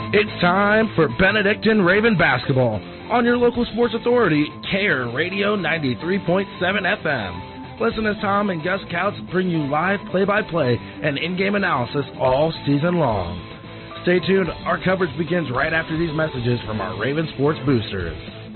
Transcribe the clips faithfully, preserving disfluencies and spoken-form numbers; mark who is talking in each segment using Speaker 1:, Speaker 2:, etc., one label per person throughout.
Speaker 1: It's time for Benedictine Raven basketball on your local sports authority, K R Radio ninety-three point seven F M. Listen as Tom and Gus Couts bring you live play-by-play and in-game analysis all season long. Stay tuned. Our coverage begins right after these messages from our Raven Sports Boosters.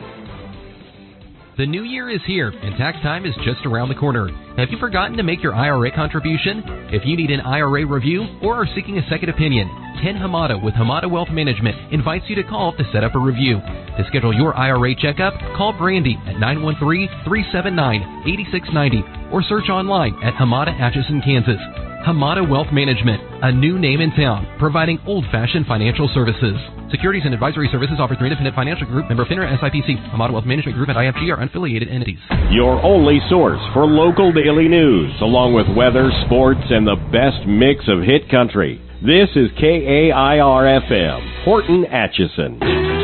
Speaker 2: The new year is here, and tax time is just around the corner. Have you forgotten to make your I R A contribution? If you need an I R A review or are seeking a second opinion, Ken Hamada with Hamada Wealth Management invites you to call to set up a review. To schedule your I R A checkup, call Brandy at nine one three, three seven nine, eight six nine zero or search online at Hamada Atchison, Kansas. Hamada Wealth Management, a new name in town, providing old-fashioned financial services. Securities and advisory services offered through Independent Financial Group, member FINRA S I P C. Hamada Wealth Management Group and I F G are unaffiliated entities.
Speaker 3: Your only source for local daily news, along with weather, sports, and the best mix of hit country. This is K A I R F M, Horton Atchison.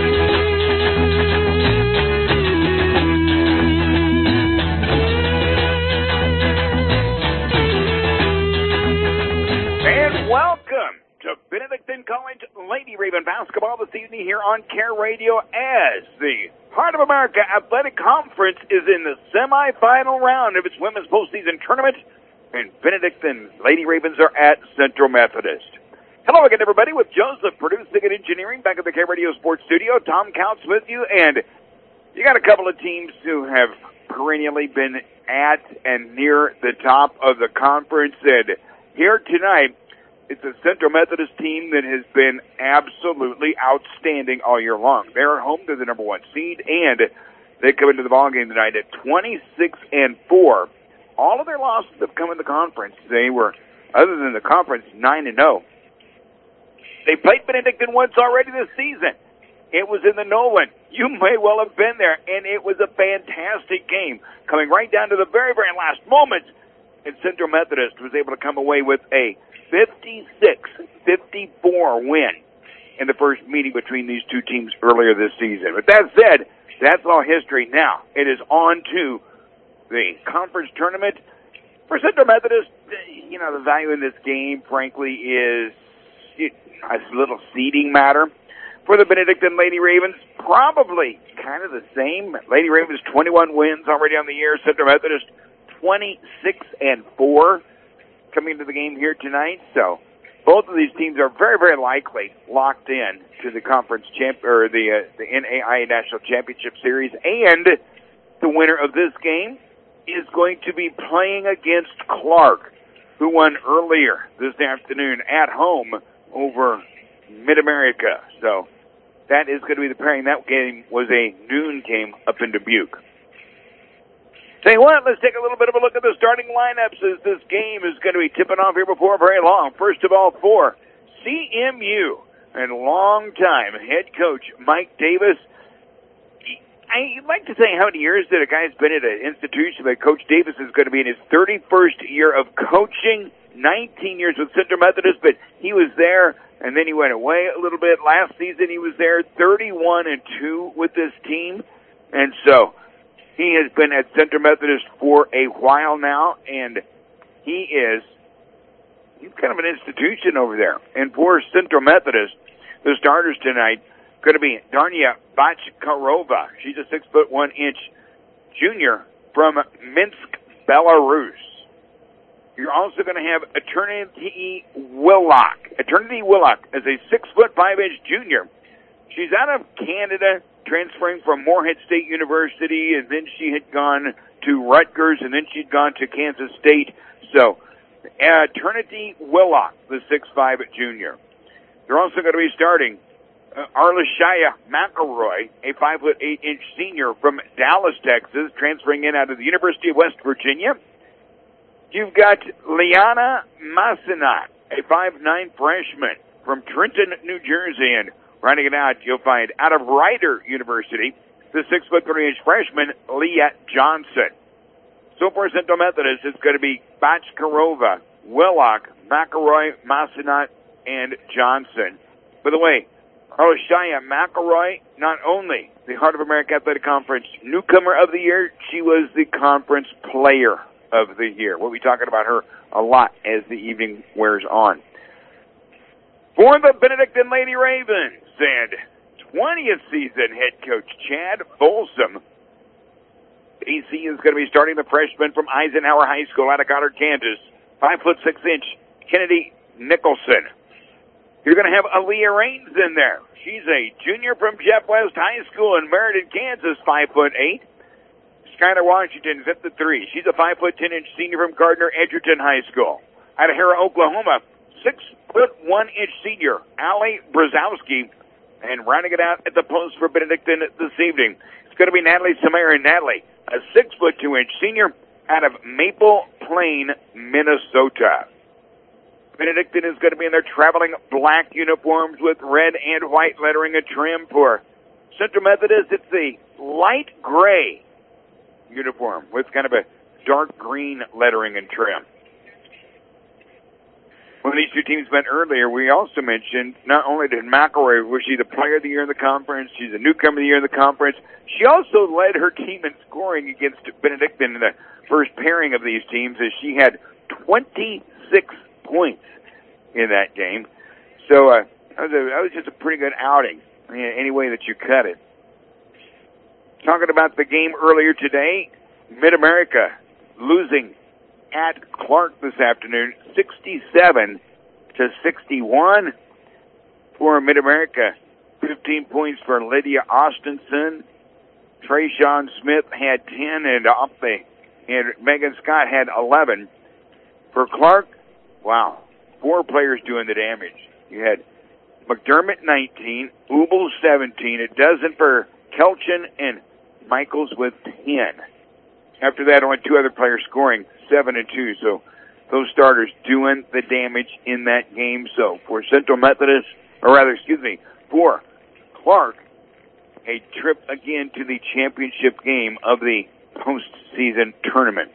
Speaker 4: Benedictine College Lady Raven basketball this evening here on Care Radio as the Heart of America Athletic Conference is in the semifinal round of its women's postseason tournament, and Benedictine Lady Ravens are at Central Methodist. Hello again, everybody, with Joseph producing and engineering back at the Care Radio Sports Studio. Tom Counts with you, and you got a couple of teams who have perennially been at and near the top of the conference, and here tonight, it's a Central Methodist team that has been absolutely outstanding all year long. They're home to the number one seed, and they come into the ballgame tonight at twenty-six and four. All of their losses have come in the conference. They were, other than the conference, nine and oh. They played Benedictine once already this season. It was in the Nolan. You may well have been there, and it was a fantastic game, coming right down to the very, very last moment. And Central Methodist was able to come away with a fifty-six fifty-four win in the first meeting between these two teams earlier this season. But that said, that's all history now. It is on to the conference tournament. For Central Methodist, you know, the value in this game, frankly, is a little seeding matter. For the Benedictine Lady Ravens, probably kind of the same. Lady Ravens, twenty-one wins already on the year. Central Methodist, twenty-six and four. Coming into the game here tonight, so both of these teams are very, very likely locked in to the conference champ or the uh, the N A I A National Championship Series, and the winner of this game is going to be playing against Clark, who won earlier this afternoon at home over Mid-America. So that is going to be the pairing. That game was a noon game up in Dubuque. Tell you what, let's take a little bit of a look at the starting lineups as this game is going to be tipping off here before very long. First of all, for C M U and longtime head coach Mike Davis. I'd like to say how many years that a guy's been at an institution, but Coach Davis is going to be in his thirty-first year of coaching, nineteen years with Central Methodist, but he was there and then he went away a little bit. Last season he was there, thirty-one and two with this team, and so he has been at Central Methodist for a while now, and he is he's kind of an institution over there. And for Central Methodist, the starters tonight going to be Darnia Bachkarova. She's a six foot one inch junior from Minsk, Belarus. You're also going to have Eternity Willock. Eternity Willock is a six foot five inch junior. She's out of Canada, transferring from Morehead State University, and then she had gone to Rutgers, and then she'd gone to Kansas State. So, uh, Eternity Willock, the six foot five junior. They're also going to be starting uh, Arleshaya McElroy, a five foot eight inch senior from Dallas, Texas, transferring in out of the University of West Virginia. You've got Liana Masinat, a five foot nine freshman from Trenton, New Jersey, and rounding it out, you'll find out of Rider University, the six foot three inch freshman, Leah Johnson. So for Central Methodist, it's going to be Bachkarova, Willock, McElroy, Masinat, and Johnson. By the way, Arleshaya McElroy, not only the Heart of America Athletic Conference Newcomer of the Year, she was the Conference Player of the Year. We'll be talking about her a lot as the evening wears on. For the Benedictine Lady Ravens, and twentieth season head coach Chad Folsom. A C is going to be starting the freshman from Eisenhower High School out of Goddard, Kansas. Five foot six inch Kennedy Nicholson. You're going to have Aaliyah Raines in there. She's a junior from Jeff West High School in Meriden, Kansas, five foot eight. Skylar Washington is at the three. She's a five foot ten inch senior from Gardner Edgerton High School. Out of Hera, Oklahoma, six foot one inch senior Allie Brzezowski. And rounding it out at the post for Benedictine this evening, it's going to be Natalie Samara. Natalie, a six foot two inch senior out of Maple Plain, Minnesota. Benedictine is going to be in their traveling black uniforms with red and white lettering and trim. For Central Methodist, it's the light gray uniform with kind of a dark green lettering and trim. When these two teams met earlier, we also mentioned not only did McElroy, was she the player of the year in the conference, she's a newcomer of the year in the conference, she also led her team in scoring against Benedictine in the first pairing of these teams, as she had twenty-six points in that game. So uh, that, was a, that was just a pretty good outing, any way that you cut it. Talking about the game earlier today, Mid-America losing at Clark this afternoon, sixty-seven to sixty-one for Mid-America. fifteen points for Lydia Austinson. Trayshawn Smith had ten, and off the and Megan Scott had eleven. For Clark, wow, four players doing the damage. You had McDermott nineteen, Ubel seventeen, a dozen for Kelchin, and Michaels with ten. After that, only two other players scoring, seven and two. So those starters doing the damage in that game. So for Central Methodist, or rather, excuse me, for Clark, a trip again to the championship game of the postseason tournament.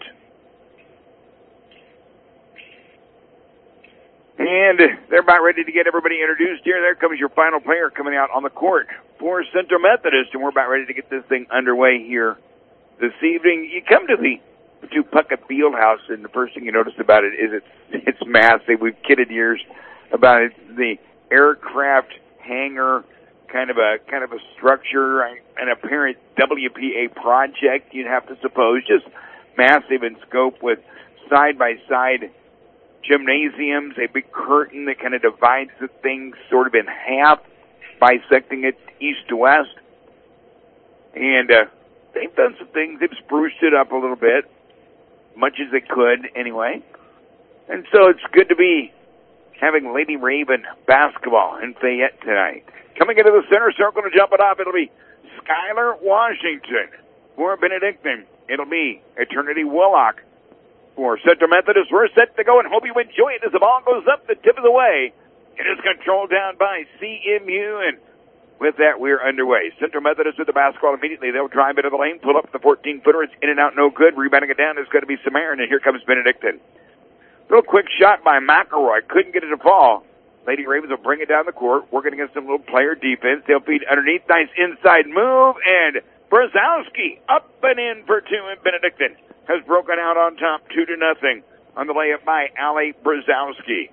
Speaker 4: And they're about ready to get everybody introduced here. There comes your final player coming out on the court for Central Methodist, and we're about ready to get this thing underway here this evening. You come to the to Puckett Fieldhouse, and the first thing you notice about it is it's it's massive. We've kidded years about it. The aircraft hangar, kind of a kind of a structure, an apparent W P A project, you'd have to suppose, just massive in scope with side by side gymnasiums, a big curtain that kind of divides the thing sort of in half, bisecting it east to west. And uh, they've done some things. They've spruced it up a little bit, much as they could anyway. And so it's good to be having Lady Raven basketball in Fayette tonight. Coming into the center circle to jump it off, it'll be Skylar Washington. For Benedictine, it'll be Eternity Willock. For Central Methodist, we're set to go, and hope you enjoy it as the ball goes up the tip of the way. It is controlled down by C M U, and with that, we're underway. Central Methodist with the basketball immediately. They'll drive into the lane, pull up the fourteen-footer. It's in and out, no good. Rebounding it down is going to be Samarin, and here comes Benedictine. Little quick shot by McElroy. Couldn't get it to fall. Lady Ravens will bring it down the court, working against some little player defense. They'll feed underneath. Nice inside move, and Brzezowski up and in for two, and Benedictine has broken out on top, two to nothing on the layup by Allie Brzezowski.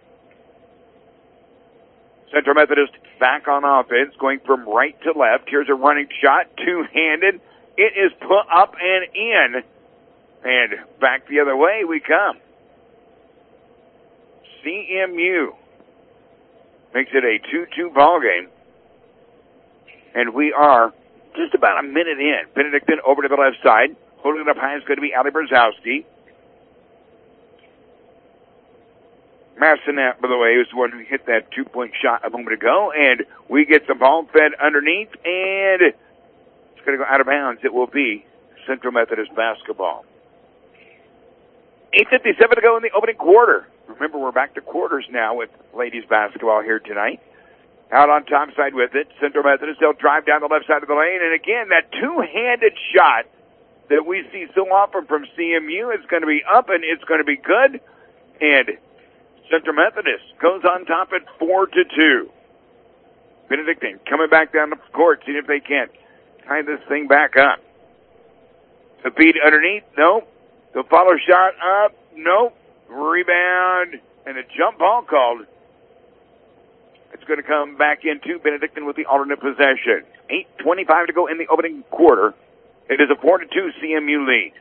Speaker 4: Central Methodist back on offense, going from right to left. Here's a running shot, two-handed. It is put up and in, and back the other way we come. C M U makes it a two two ball game, and we are just about a minute in. Benedictine over to the left side. Holding it up high is going to be Allie Brzezowski. Massenet, by the way, was the one who hit that two-point shot a moment ago, and we get the ball fed underneath, and it's going to go out of bounds. It will be Central Methodist basketball. eight fifty-seven to go in the opening quarter. Remember, we're back to quarters now with ladies basketball here tonight. Out on top side with it, Central Methodist, they'll drive down the left side of the lane, and again, that two-handed shot that we see so often from C M U is going to be up, and it's going to be good. And Central Methodist goes on top at four to two. Benedictine coming back down the court, seeing if they can't tie this thing back up. The feed underneath, nope. The follow shot up, nope. Rebound, and a jump ball called. It's going to come back into Benedictine with the alternate possession. eight twenty-five to go in the opening quarter. It is a four to two C M U lead.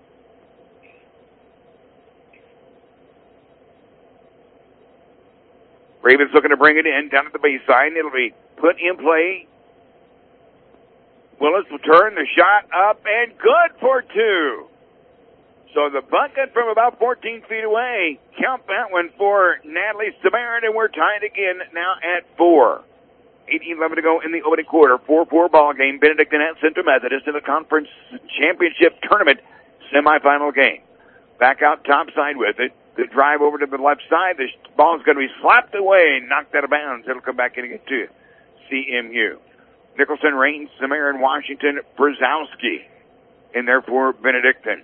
Speaker 4: Ravens looking to bring it in down at the baseline. It'll be put in play. Willis will turn the shot up and good for two. So the bucket from about fourteen feet away. Count that one for Natalie Samarin, and we're tied again now at four. eight eleven to go in the opening quarter. four four ball game. Benedictine at Central Methodist in the conference championship tournament semifinal game. Back out topside with it. The drive over to the left side. The ball's going to be slapped away and knocked out of bounds. It'll come back in and get to C M U. Nicholson, Rain, Samarin, Washington, Brzezowski in there for Benedictine.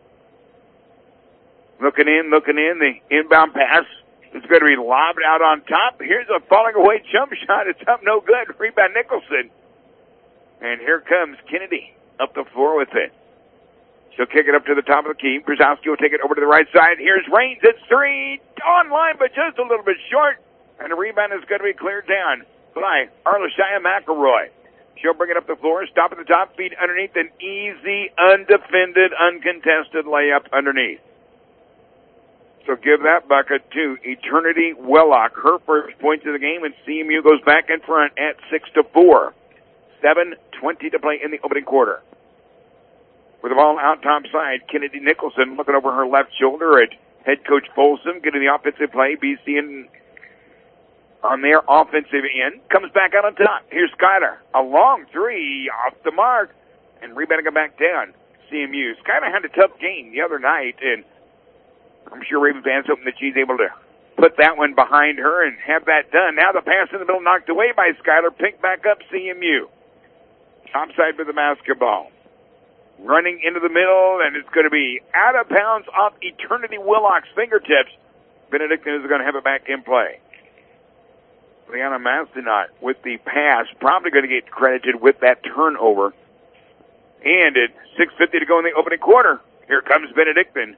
Speaker 4: Looking in, looking in, the inbound pass is going to be lobbed out on top. Here's a falling away jump shot. It's up no good. Rebound Nicholson. And here comes Kennedy up the floor with it. She'll kick it up to the top of the key. Brzezowski will take it over to the right side. Here's Rains at three. On line, but just a little bit short. And the rebound is going to be cleared down by Arleshia McElroy. She'll bring it up the floor, stop at the top, feed underneath, an easy, undefended, uncontested layup underneath. So give that bucket to Eternity Wellock. Her first points of the game, and C M U goes back in front at six to four. seven twenty to play in the opening quarter. With the ball out top side, Kennedy Nicholson looking over her left shoulder at head coach Folsom, getting the offensive play. B C in on their offensive end. Comes back out on top. Here's Skyler. A long three off the mark, and rebounding it back down. C M U. Skyler had a tough game the other night, and I'm sure Raven fans hoping that she's able to put that one behind her and have that done. Now the pass in the middle knocked away by Skyler. Picked back up C M U. Topside for the basketball. Running into the middle, and it's going to be out of bounds off Eternity Willock's fingertips. Benedictine is going to have it back in play. Leanna Mastinot with the pass, probably going to get credited with that turnover. And at six fifty to go in the opening quarter, here comes Benedictine.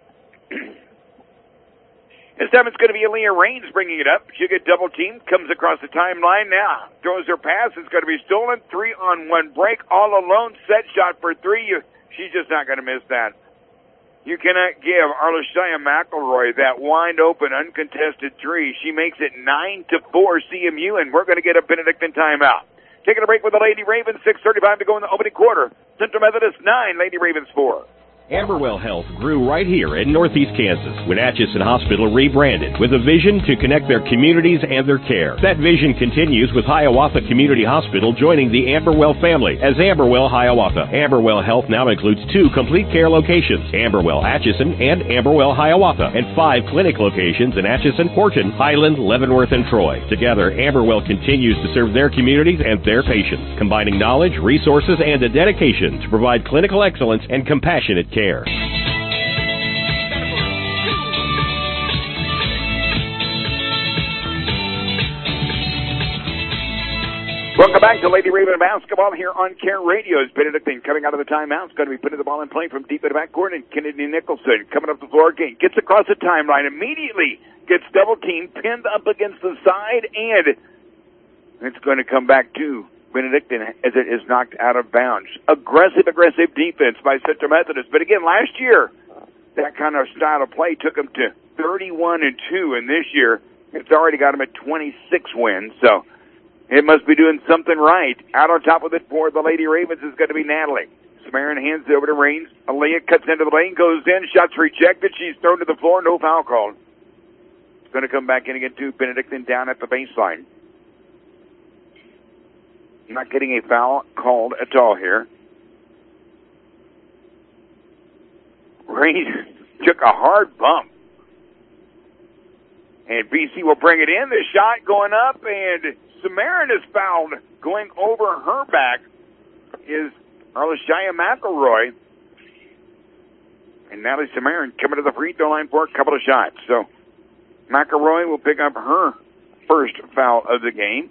Speaker 4: This time it's going to be Aaliyah Rains bringing it up. She'll get double teamed, comes across the timeline now. Throws her pass, it's going to be stolen. Three on one break, all alone, set shot for three. You, she's just not going to miss that. You cannot give Arleshia McElroy that wide open, uncontested three. She makes it nine to four C M U, and we're going to get a Benedictine timeout. Taking a break with the Lady Ravens, six thirty-five to go in the opening quarter. Central Methodist nine, Lady Ravens four.
Speaker 3: Amberwell Health grew right here in Northeast Kansas when Atchison Hospital rebranded with a vision to connect their communities and their care. That vision continues with Hiawatha Community Hospital joining the Amberwell family as Amberwell Hiawatha. Amberwell Health now includes two complete care locations, Amberwell Atchison and Amberwell Hiawatha, and five clinic locations in Atchison, Horton, Highland, Leavenworth, and Troy. Together, Amberwell continues to serve their communities and their patients, combining knowledge, resources, and a dedication to provide clinical excellence and compassionate care. Care.
Speaker 4: Welcome back to Lady Raven Basketball here on Care Radio. It's Benedictine coming out of the timeout. It's going to be putting the ball in play from deep in the backcourt, and Kennedy Nicholson coming up the floor again. Gets across the timeline, immediately gets double-teamed, pinned up against the side, and it's going to come back to Benedictine as it is knocked out of bounds. Aggressive, aggressive defense by Central Methodist. But again, last year, that kind of style of play took them to thirty-one and two, and this year, it's already got them at twenty-six wins. So it must be doing something right. Out on top of it for the Lady Ravens is going to be Natalie. Samarin hands it over to Rains. Aaliyah cuts into the lane, goes in, shots rejected. She's thrown to the floor, no foul called. It's going to come back in again to Benedictine down at the baseline. Not getting a foul called at all here. Rain took a hard bump. And B C will bring it in. The shot going up, and Samarin is fouled. Going over her back is Arleshia McElroy. And Natalie Samarin coming to the free throw line for a couple of shots. So McElroy will pick up her first foul of the game.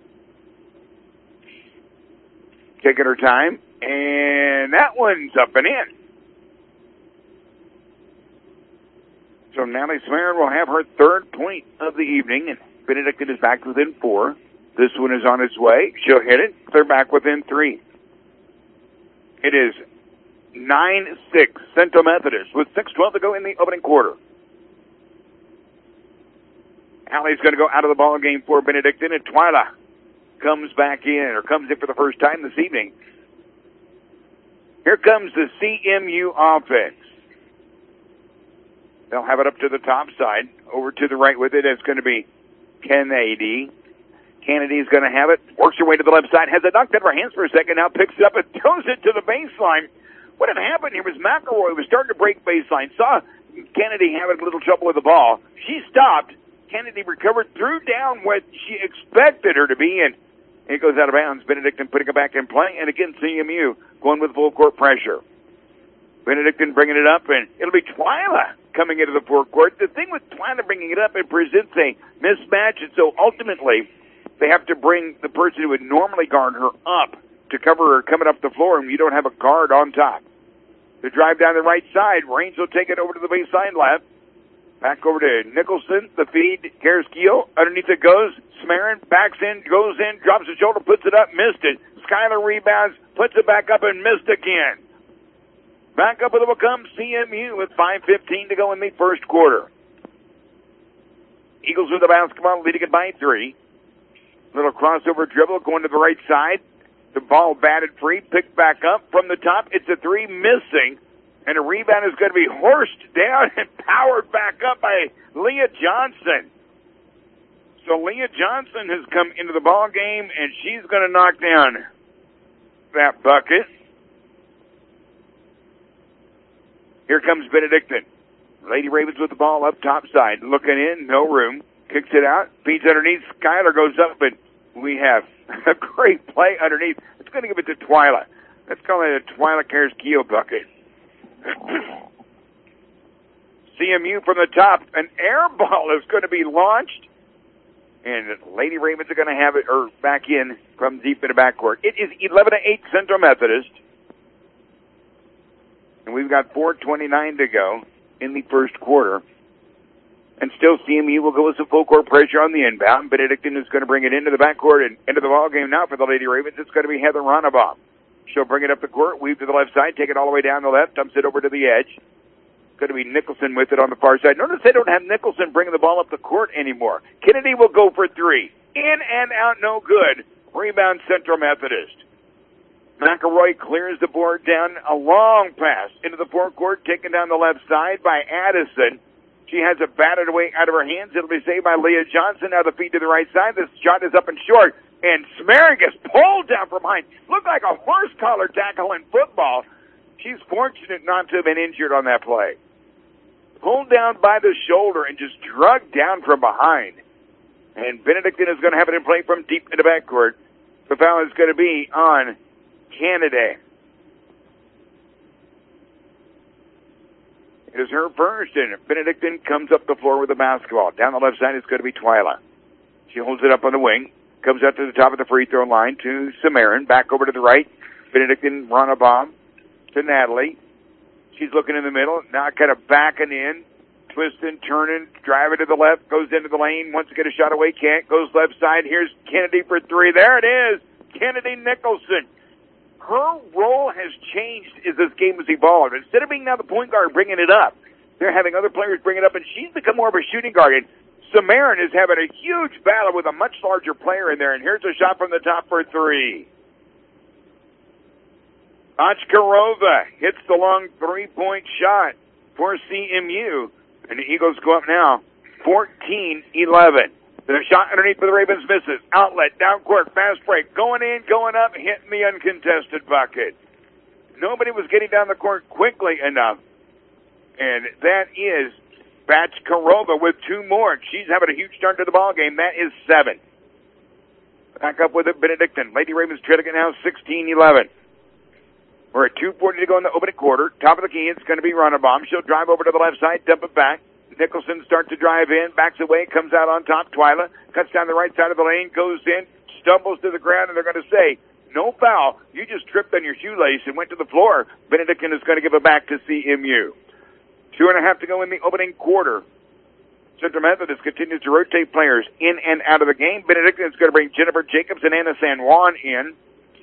Speaker 4: Taking her time, and that one's up and in. So Natalie Samarin will have her third point of the evening, and Benedictine is back within four. This one is on its way. She'll hit it. They're back within three. It is nine six Central Methodist with six twelve to go in the opening quarter. Allie's going to go out of the ball game for Benedictine, and Twyla comes back in, or comes in for the first time this evening. Here comes the C M U offense. They'll have it up to the top side. Over to the right with it, it's going to be Kennedy. Kennedy's going to have it. Works her way to the left side. Has it knocked out of her hands for a second. Now picks it up and throws it to the baseline. What had happened here was McElroy was starting to break baseline. Saw Kennedy having a little trouble with the ball. She stopped. Kennedy recovered, threw down what she expected her to be, and it goes out of bounds. Benedictine putting it back in play, and again, C M U going with full court pressure. Benedictine bringing it up, and it'll be Twyla coming into the forecourt. The thing with Twyla bringing it up, it presents a mismatch, and so ultimately they have to bring the person who would normally guard her up to cover her coming up the floor, and you don't have a guard on top. To drive down the right side, Raines will take it over to the baseline left. Back over to Nicholson, the feed, Carrasquillo, underneath it goes, Samarin, backs in, goes in, drops the shoulder, puts it up, missed it. Schuyler rebounds, puts it back up and missed again. Back up it will come C M U with five fifteen to go in the first quarter. Eagles with the basketball, leading it by three. Little crossover dribble going to the right side. The ball batted free, picked back up from the top. It's a three missing. And a rebound is going to be horsed down and powered back up by Leah Johnson. So Leah Johnson has come into the ball game, and she's going to knock down that bucket. Here comes Benedictine. Lady Ravens with the ball up top side. Looking in, no room. Kicks it out. Feeds underneath. Schuyler goes up, and we have a great play underneath. It's going to give it to Twyla. Let's call it a Twyla Carrasquillo bucket. C M U from the top. An air ball is going to be launched. And Lady Ravens are going to have it or back in from deep in the backcourt. It is eleven to eight Central Methodist. And we've got four twenty-nine to go in the first quarter. And still C M U will go with some full court pressure on the inbound. Benedictine is going to bring it into the backcourt and into the ball game now for the Lady Ravens. It's going to be Heather Ronnebaum. She'll bring it up the court, weave to the left side, take it all the way down the left, dumps it over to the edge. Going to be Nicholson with it on the far side. Notice they don't have Nicholson bringing the ball up the court anymore. Kennedy will go for three. In and out, no good. Rebound Central Methodist. McElroy clears the board down. A long pass into the forecourt, taken down the left side by Addison. She has it batted away out of her hands. It'll be saved by Leah Johnson. Now the feed to the right side. This shot is up and short. And Samarin gets pulled down from behind. Looked like a horse collar tackle in football. She's fortunate not to have been injured on that play. Pulled down by the shoulder and just drugged down from behind. And Benedictine is going to have it in play from deep in the backcourt. The foul is going to be on Kennedy. It is her first, and Benedictine comes up the floor with the basketball. Down the left side, it's going to be Twyla. She holds it up on the wing. Comes up to the top of the free throw line to Samarin. Back over to the right. Benedictine Ronnebaum to Natalie. She's looking in the middle. Now kind of backing in. Twisting, turning, driving to the left. Goes into the lane. Wants to get a shot away. Can't. Goes left side. Here's Kennedy for three. There it is. Kennedy Nicholson. Her role has changed as this game has evolved. Instead of being now the point guard bringing it up, they're having other players bring it up, and she's become more of a shooting guard. And Samarin is having a huge battle with a much larger player in there, and here's a shot from the top for three. Ochkarova hits the long three-point shot for C M U, and the Eagles go up now fourteen eleven. The shot underneath for the Ravens misses. Outlet, down court, fast break, going in, going up, hitting the uncontested bucket. Nobody was getting down the court quickly enough, and that is Bachkarova with two more. She's having a huge start to the ball game. That is seven. Back up with it, Benedictine. Lady Ravens trailing it now sixteen eleven. We're at two forty to go in the opening quarter. Top of the key, it's going to be Ronnebaum. She'll drive over to the left side, dump it back. Nicholson starts to drive in, backs away, comes out on top. Twyla cuts down the right side of the lane, goes in, stumbles to the ground, and they're going to say, no foul. You just tripped on your shoelace and went to the floor. Benedictine is going to give it back to C M U. Two and a half to go in the opening quarter. Central Methodist continues to rotate players in and out of the game. Benedictine is going to bring Jennifer Jacobs and Anna San Juan in.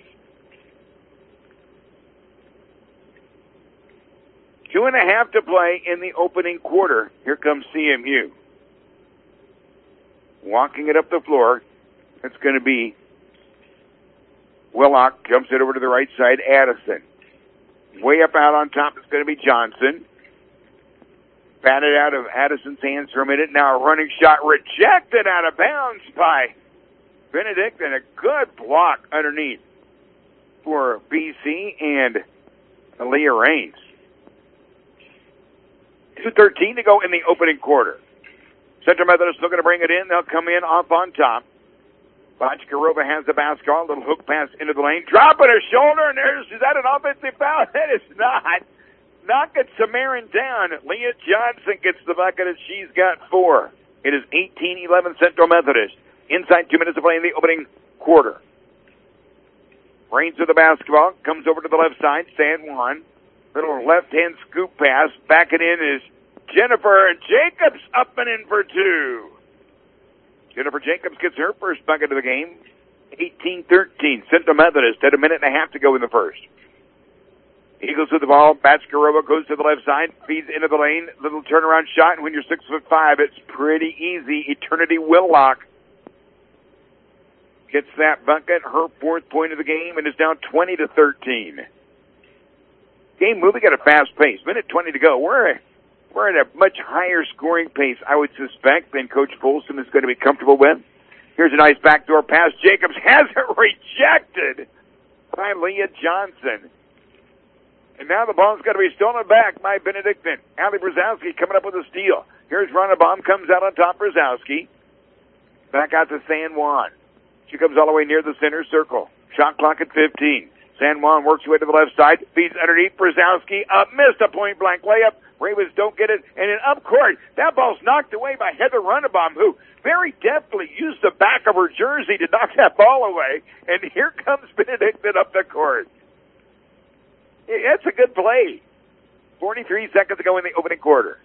Speaker 4: Two and a half to play in the opening quarter. Here comes C M U. Walking it up the floor, it's going to be Willock. Jumps it over to the right side, Addison. Way up out on top, it's going to be Johnson. Batted out of Addison's hands for a minute. Now a running shot rejected out of bounds by Benedictine. A good block underneath for B C and Aaliyah Raines. two thirteen to go in the opening quarter. Central Methodist looking to bring it in. They'll come in off on top. Botchkarova has the basketball. A little hook pass into the lane. Dropping her shoulder, and there's, is that an offensive foul? That is not. Knocking Samarin down. Leah Johnson gets the bucket, and she's got four. It is eighteen eleven Central Methodist. Inside two minutes to play in the opening quarter. Raines with the basketball. Comes over to the left side. San Juan. Little left-hand scoop pass. Back it in is Jennifer Jacobs up and in for two. Jennifer Jacobs gets her first bucket of the game. eighteen thirteen. Central Methodist had a minute and a half to go in the first. Eagles with the ball. Botchkarova goes to the left side, feeds into the lane. Little turnaround shot, and when you're six foot five, it's pretty easy. Eternity Willock gets that bucket, her fourth point of the game, and is down twenty to thirteen. Game moving at a fast pace. Minute twenty to go. We're we're at a much higher scoring pace, I would suspect, than Coach Folsom is going to be comfortable with. Here's a nice backdoor pass. Jacobs has it rejected by Leah Johnson. And now the ball's got to be stolen back by Benedictine. Allie Brzezowski coming up with a steal. Here's Ronnebaum, comes out on top. Brzezowski. Back out to San Juan. She comes all the way near the center circle. Shot clock at fifteen. San Juan works her way to the left side. Feeds underneath. Brzezowski up. Missed a point-blank layup. Ravens don't get it. And in up court, that ball's knocked away by Heather Ronnebaum, who very deftly used the back of her jersey to knock that ball away. And here comes Benedictine up the court. That's a good play. forty-three seconds to go in the opening quarter.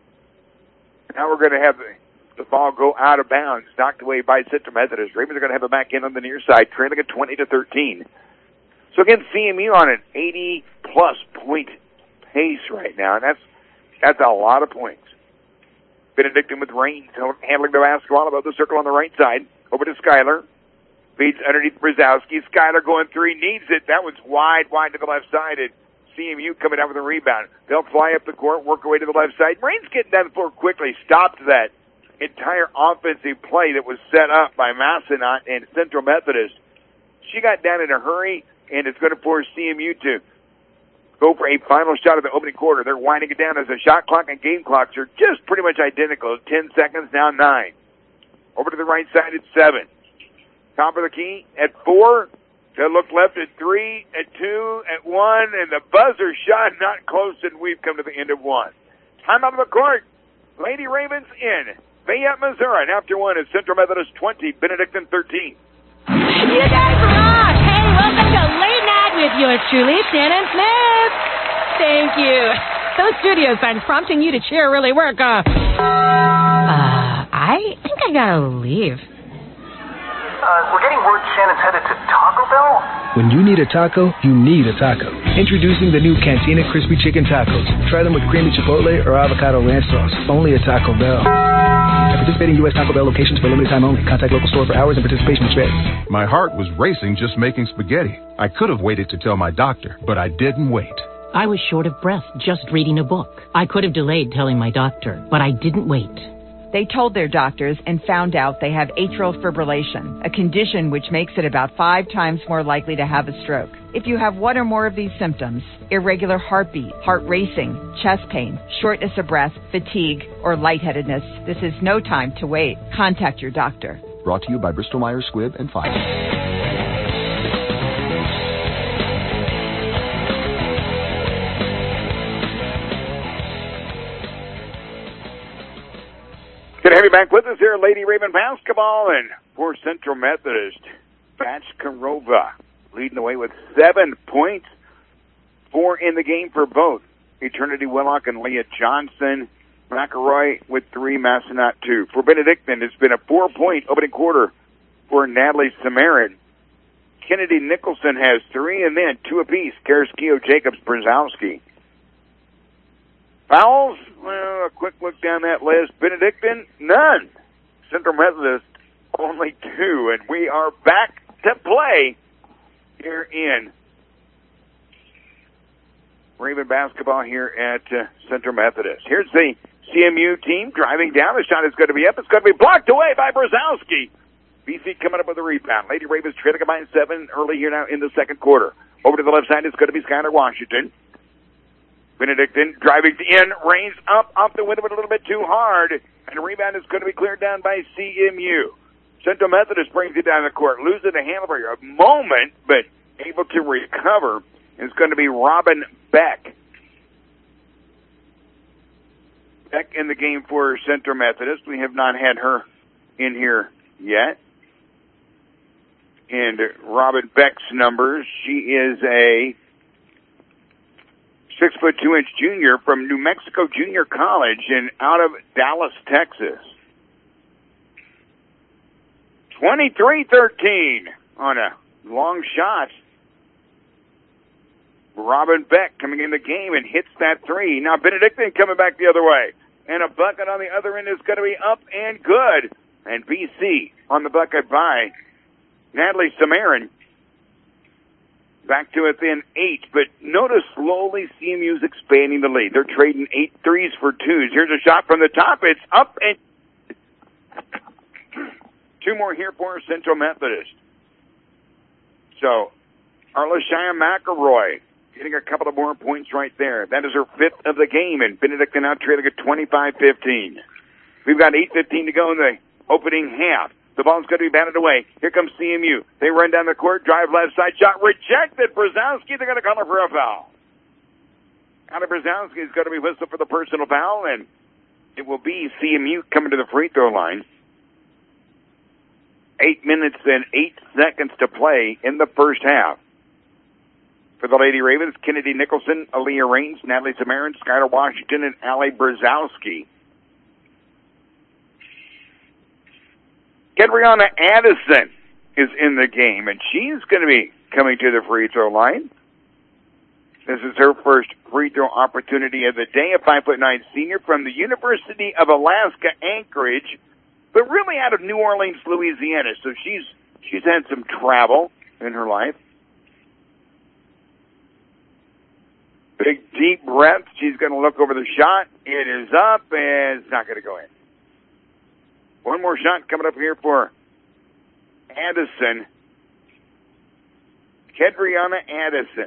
Speaker 4: Now we're going to have the, the ball go out of bounds, knocked away by Central Methodist. Ravens are going to have it back in on the near side, trailing at twenty to thirteen. So again, C M U on an eighty-plus point pace right now, and that's that's a lot of points. Benedictine with Raines handling the basketball above the circle on the right side. Over to Schuyler. Feeds underneath Brzezowski. Schuyler going three, needs it. That one's wide, wide to the left side. And C M U coming out with a rebound. They'll fly up the court, work their way to the left side. Raines getting down the floor quickly, stopped that entire offensive play that was set up by Massenat and Central Methodist. She got down in a hurry, and it's going to force C M U to go for a final shot of the opening quarter. They're winding it down as the shot clock and game clocks are just pretty much identical. Ten seconds, now nine. Over to the right side at seven. Top of the key at four. They'll look left at three, at two, at one, and the buzzer shot not close, and we've come to the end of one. Time out of the court. Lady Ravens in Fayette, Missouri. And after one is Central Methodist twenty, Benedictine thirteen.
Speaker 5: You guys rock! Hey, welcome to Late Night with yours truly, Shannon Smith. Thank you. Those studio signs prompting you to cheer really work. Uh, uh I think I gotta leave.
Speaker 6: Uh, we're getting word Shannon's headed to Taco Bell?
Speaker 7: When you need a taco, you need a taco. Introducing the new Cantina Crispy Chicken Tacos. Try them with creamy chipotle or avocado ranch sauce. Only at Taco Bell. At participating U S Taco Bell locations for limited time only. Contact local store for hours and participation restrictions.
Speaker 8: My heart was racing just making spaghetti. I could have waited to tell my doctor, but I didn't wait.
Speaker 9: I was short of breath just reading a book. I could have delayed telling my doctor, but I didn't wait.
Speaker 10: They told their doctors and found out they have atrial fibrillation, a condition which makes it about five times more likely to have a stroke. If you have one or more of these symptoms, irregular heartbeat, heart racing, chest pain, shortness of breath, fatigue, or lightheadedness, this is no time to wait. Contact your doctor.
Speaker 11: Brought to you by Bristol Myers Squibb and Pfizer.
Speaker 4: Good to have you back with us here, Lady Raven Basketball, and for Central Methodist, Botchkarova leading the way with seven points, four in the game for both. Eternity Willock and Leah Johnson. McElroy with three, Massenat two. For Benedictine, it's been a four-point opening quarter for Natalie Samarin. Kennedy Nicholson has three, and then two apiece, Karskio, Jacobs, Brzezowski. Fouls, well, a quick look down that list. Benedictine, none. Central Methodist, only two. And we are back to play here in Raven basketball here at uh, Central Methodist. Here's the C M U team driving down. The shot is going to be up. It's going to be blocked away by Brzezowski. B C coming up with a rebound. Lady Ravens trailing by seven early here now in the second quarter. Over to the left side, it's going to be Skylar Washington. Benedictine driving in, reins up, off the window a little bit too hard, and the rebound is going to be cleared down by C M U. Central Methodist brings it down the court, losing the handle for a moment, but able to recover. It's going to be Robin Beck. Beck in the game for Central Methodist. We have not had her in here yet. And Robin Beck's numbers, she is a six foot two inch junior from New Mexico Junior College and out of Dallas, Texas. twenty-three thirteen on a long shot. Robin Beck coming in the game and hits that three. Now Benedictine coming back the other way. And a bucket on the other end is going to be up and good. And B C on the bucket by Natalie Samarin. Back to within eight, but notice slowly C M U's expanding the lead. They're trading eight threes for twos. Here's a shot from the top. It's up and two more here for Central Methodist. So, Arla Shia McElroy getting a couple of more points right there. That is her fifth of the game, and Benedictine now trailing at twenty-five fifteen. We've got eight fifteen to go in the opening half. The ball's going to be batted away. Here comes C M U. They run down the court, drive left side, shot rejected. Brzezowski, they're going to call her for a foul. Anna Brzezowski is going to be whistled for the personal foul, and it will be C M U coming to the free throw line. Eight minutes and eight seconds to play in the first half. For the Lady Ravens, Kennedy Nicholson, Aaliyah Raines, Natalie Samarin, Skylar Washington, and Allie Brzezowski. Kedriana Addison is in the game, and she's going to be coming to the free throw line. This is her first free throw opportunity of the day. A five foot nine senior from the University of Alaska Anchorage, but really out of New Orleans, Louisiana. So she's she's had some travel in her life. Big deep breath. She's going to look over the shot. It is up, and it's not going to go in. One more shot coming up here for Addison. Kedriana Addison.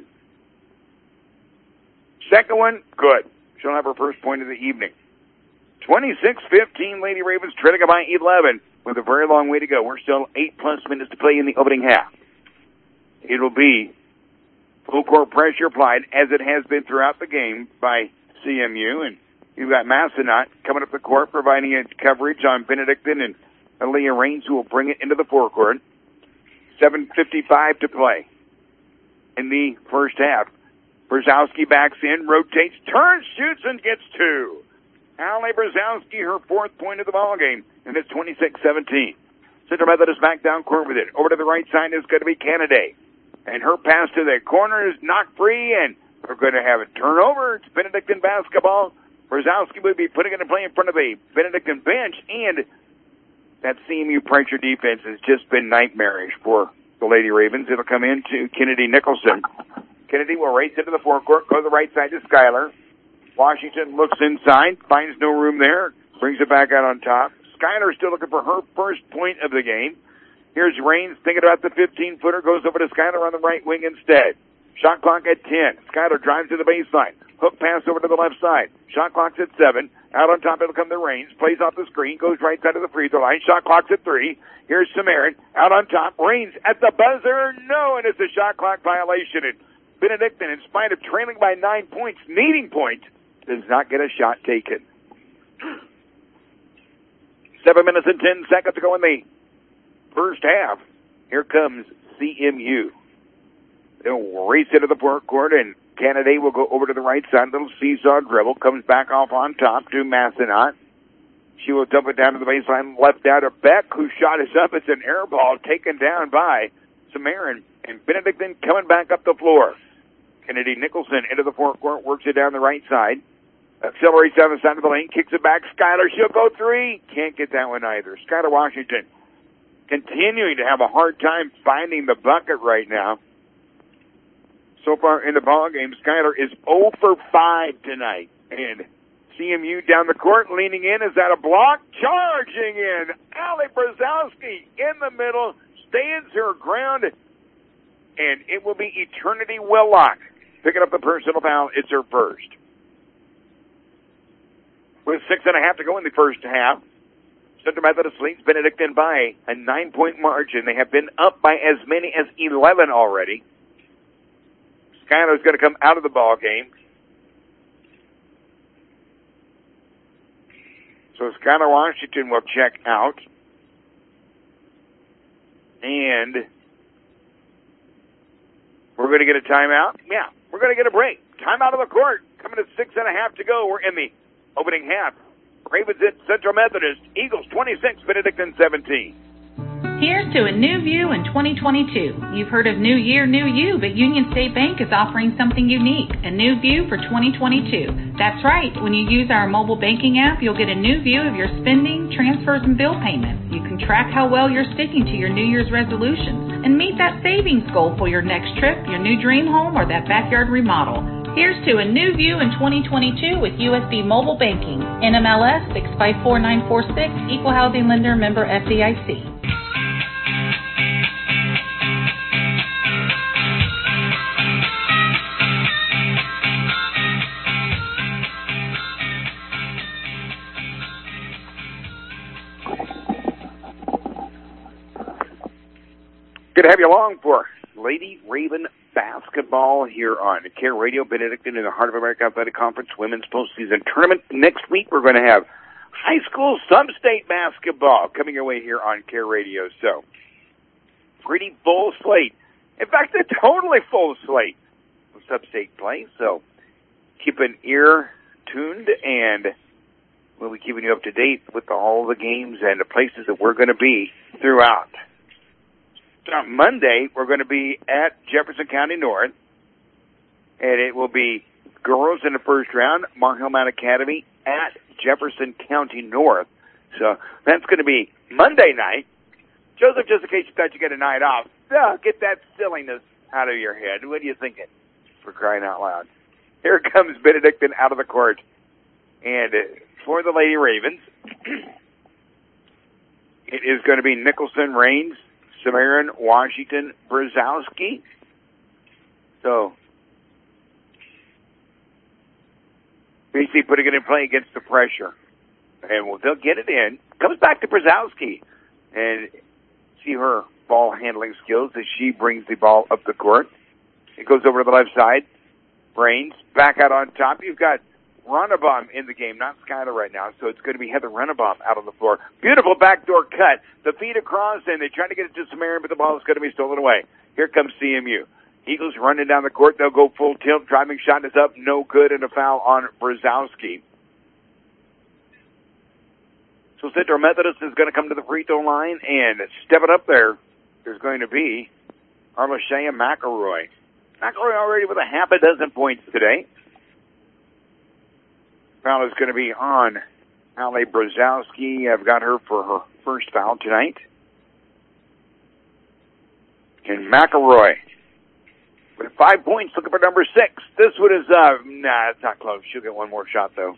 Speaker 4: Second one, good. She'll have her first point of the evening. twenty-six fifteen, Lady Ravens trailing by eleven with a very long way to go. We're still eight plus minutes to play in the opening half. It'll be full court pressure applied, as it has been throughout the game by C M U, and you've got Massenat coming up the court, providing a coverage on Benedictine and Aaliyah Raines, who will bring it into the forecourt. seven fifty-five to play in the first half. Brzezowski backs in, rotates, turns, shoots, and gets two. Allie Brzezowski, her fourth point of the ball game, and it's twenty-six seventeen. Central Methodist back down court with it. Over to the right side is going to be Kennedy. And her pass to the corner is knocked free, and we're going to have a turnover. It's Benedictine basketball. Brzezowski would be putting it in play in front of the Benedictine bench, and that C M U pressure defense has just been nightmarish for the Lady Ravens. It'll come into Kennedy Nicholson. Kennedy will race into the forecourt, go to the right side to Skylar. Washington looks inside, finds no room there, brings it back out on top. Skylar still looking for her first point of the game. Here's Raines thinking about the fifteen-footer, goes over to Skylar on the right wing instead. Shot clock at ten. Skylar drives to the baseline. Hook pass over to the left side. Shot clock's at seven. Out on top, it'll come to Raines. Plays off the screen. Goes right side of the free throw line. Shot clock's at three. Here's Samarin. Out on top. Raines at the buzzer. No, and it's a shot clock violation. And Benedictine, in spite of trailing by nine points, needing points, does not get a shot taken. Seven minutes and ten seconds to go in the first half. Here comes C M U. They'll race into the forecourt, and Candidate will go over to the right side, little seesaw dribble, comes back off on top to Massenot. She will dump it down to the baseline, left down to Beck, whose shot is up. It's an air ball taken down by Samarin. And Benedictine coming back up the floor. Kennedy Nicholson into the forecourt, works it down the right side. Accelerates down the side of the lane, kicks it back. Skylar, she'll go three. Can't get that one either. Skylar Washington continuing to have a hard time finding the bucket right now. So far in the ball game, Skylar is zero for five tonight. And C M U down the court, leaning in. Is that a block? Charging in. Allie Brzezowski in the middle, stands her ground, and it will be Eternity Willock picking up the personal foul. It's her first. With six and a half to go in the first half, Central Methodist leads Benedictine by a nine-point margin. They have been up by as many as eleven already. Skylar's going to come out of the ball game. So Skylar Washington will check out. And we're going to get a timeout. Yeah, we're going to get a break. Timeout of the court. Coming to six and a half to go. We're in the opening half. Ravens at Central Methodist. Eagles twenty-six, Benedictine seventeen.
Speaker 12: Here's to a new view in twenty twenty-two. You've heard of New Year, New You, but Union State Bank is offering something unique, a new view for twenty twenty-two. That's right. When you use our mobile banking app, you'll get a new view of your spending, transfers, and bill payments. You can track how well you're sticking to your New Year's resolutions and meet that savings goal for your next trip, your new dream home, or that backyard remodel. Here's to a new view in twenty twenty-two with U S B Mobile Banking. N M L S six five four nine four six, Equal Housing Lender, member F D I C.
Speaker 4: Good to have you along for Lady Raven basketball here on Care Radio. Benedictine in the Heart of America Athletic Conference Women's Postseason Tournament. Next week we're going to have high school sub-state basketball coming your way here on Care Radio. So, pretty full slate. In fact, a totally full slate of sub-state play. So, keep an ear tuned, and we'll be keeping you up to date with all the games and the places that we're going to be throughout. On Monday, we're going to be at Jefferson County North, and it will be girls in the first round, Mar Hillman Academy at Jefferson County North. So that's going to be Monday night. Joseph, just in case you thought you got a night off, uh, get that silliness out of your head. What are you thinking, for crying out loud? Here comes Benedictine out of the court. And uh, for the Lady Ravens, it is going to be Nicholson, Raines, Samarin, Washington, Brzezowski. So, B C putting it in play against the pressure. And well, they'll get it in. Comes back to Brzezowski. And see her ball handling skills as she brings the ball up the court. It goes over to the left side. Raines back out on top. You've got Runnebaum in the game, not Skylar right now, so it's going to be Heather Runnebaum out on the floor. Beautiful backdoor cut. The feed across, and they try to get it to Samarin, but the ball is going to be stolen away. Here comes C M U. Eagles running down the court. They'll go full tilt. Driving shot is up. No good, and a foul on Brzezowski. So Central Methodist is going to come to the free throw line, and stepping up there, there's going to be Arleshea McElroy. McElroy already with a half a dozen points today. Foul is going to be on Allie Brzezowski. I've got her for her first foul tonight. And McElroy with five points, looking for number six. This one is, uh, nah, it's not close. She'll get one more shot, though.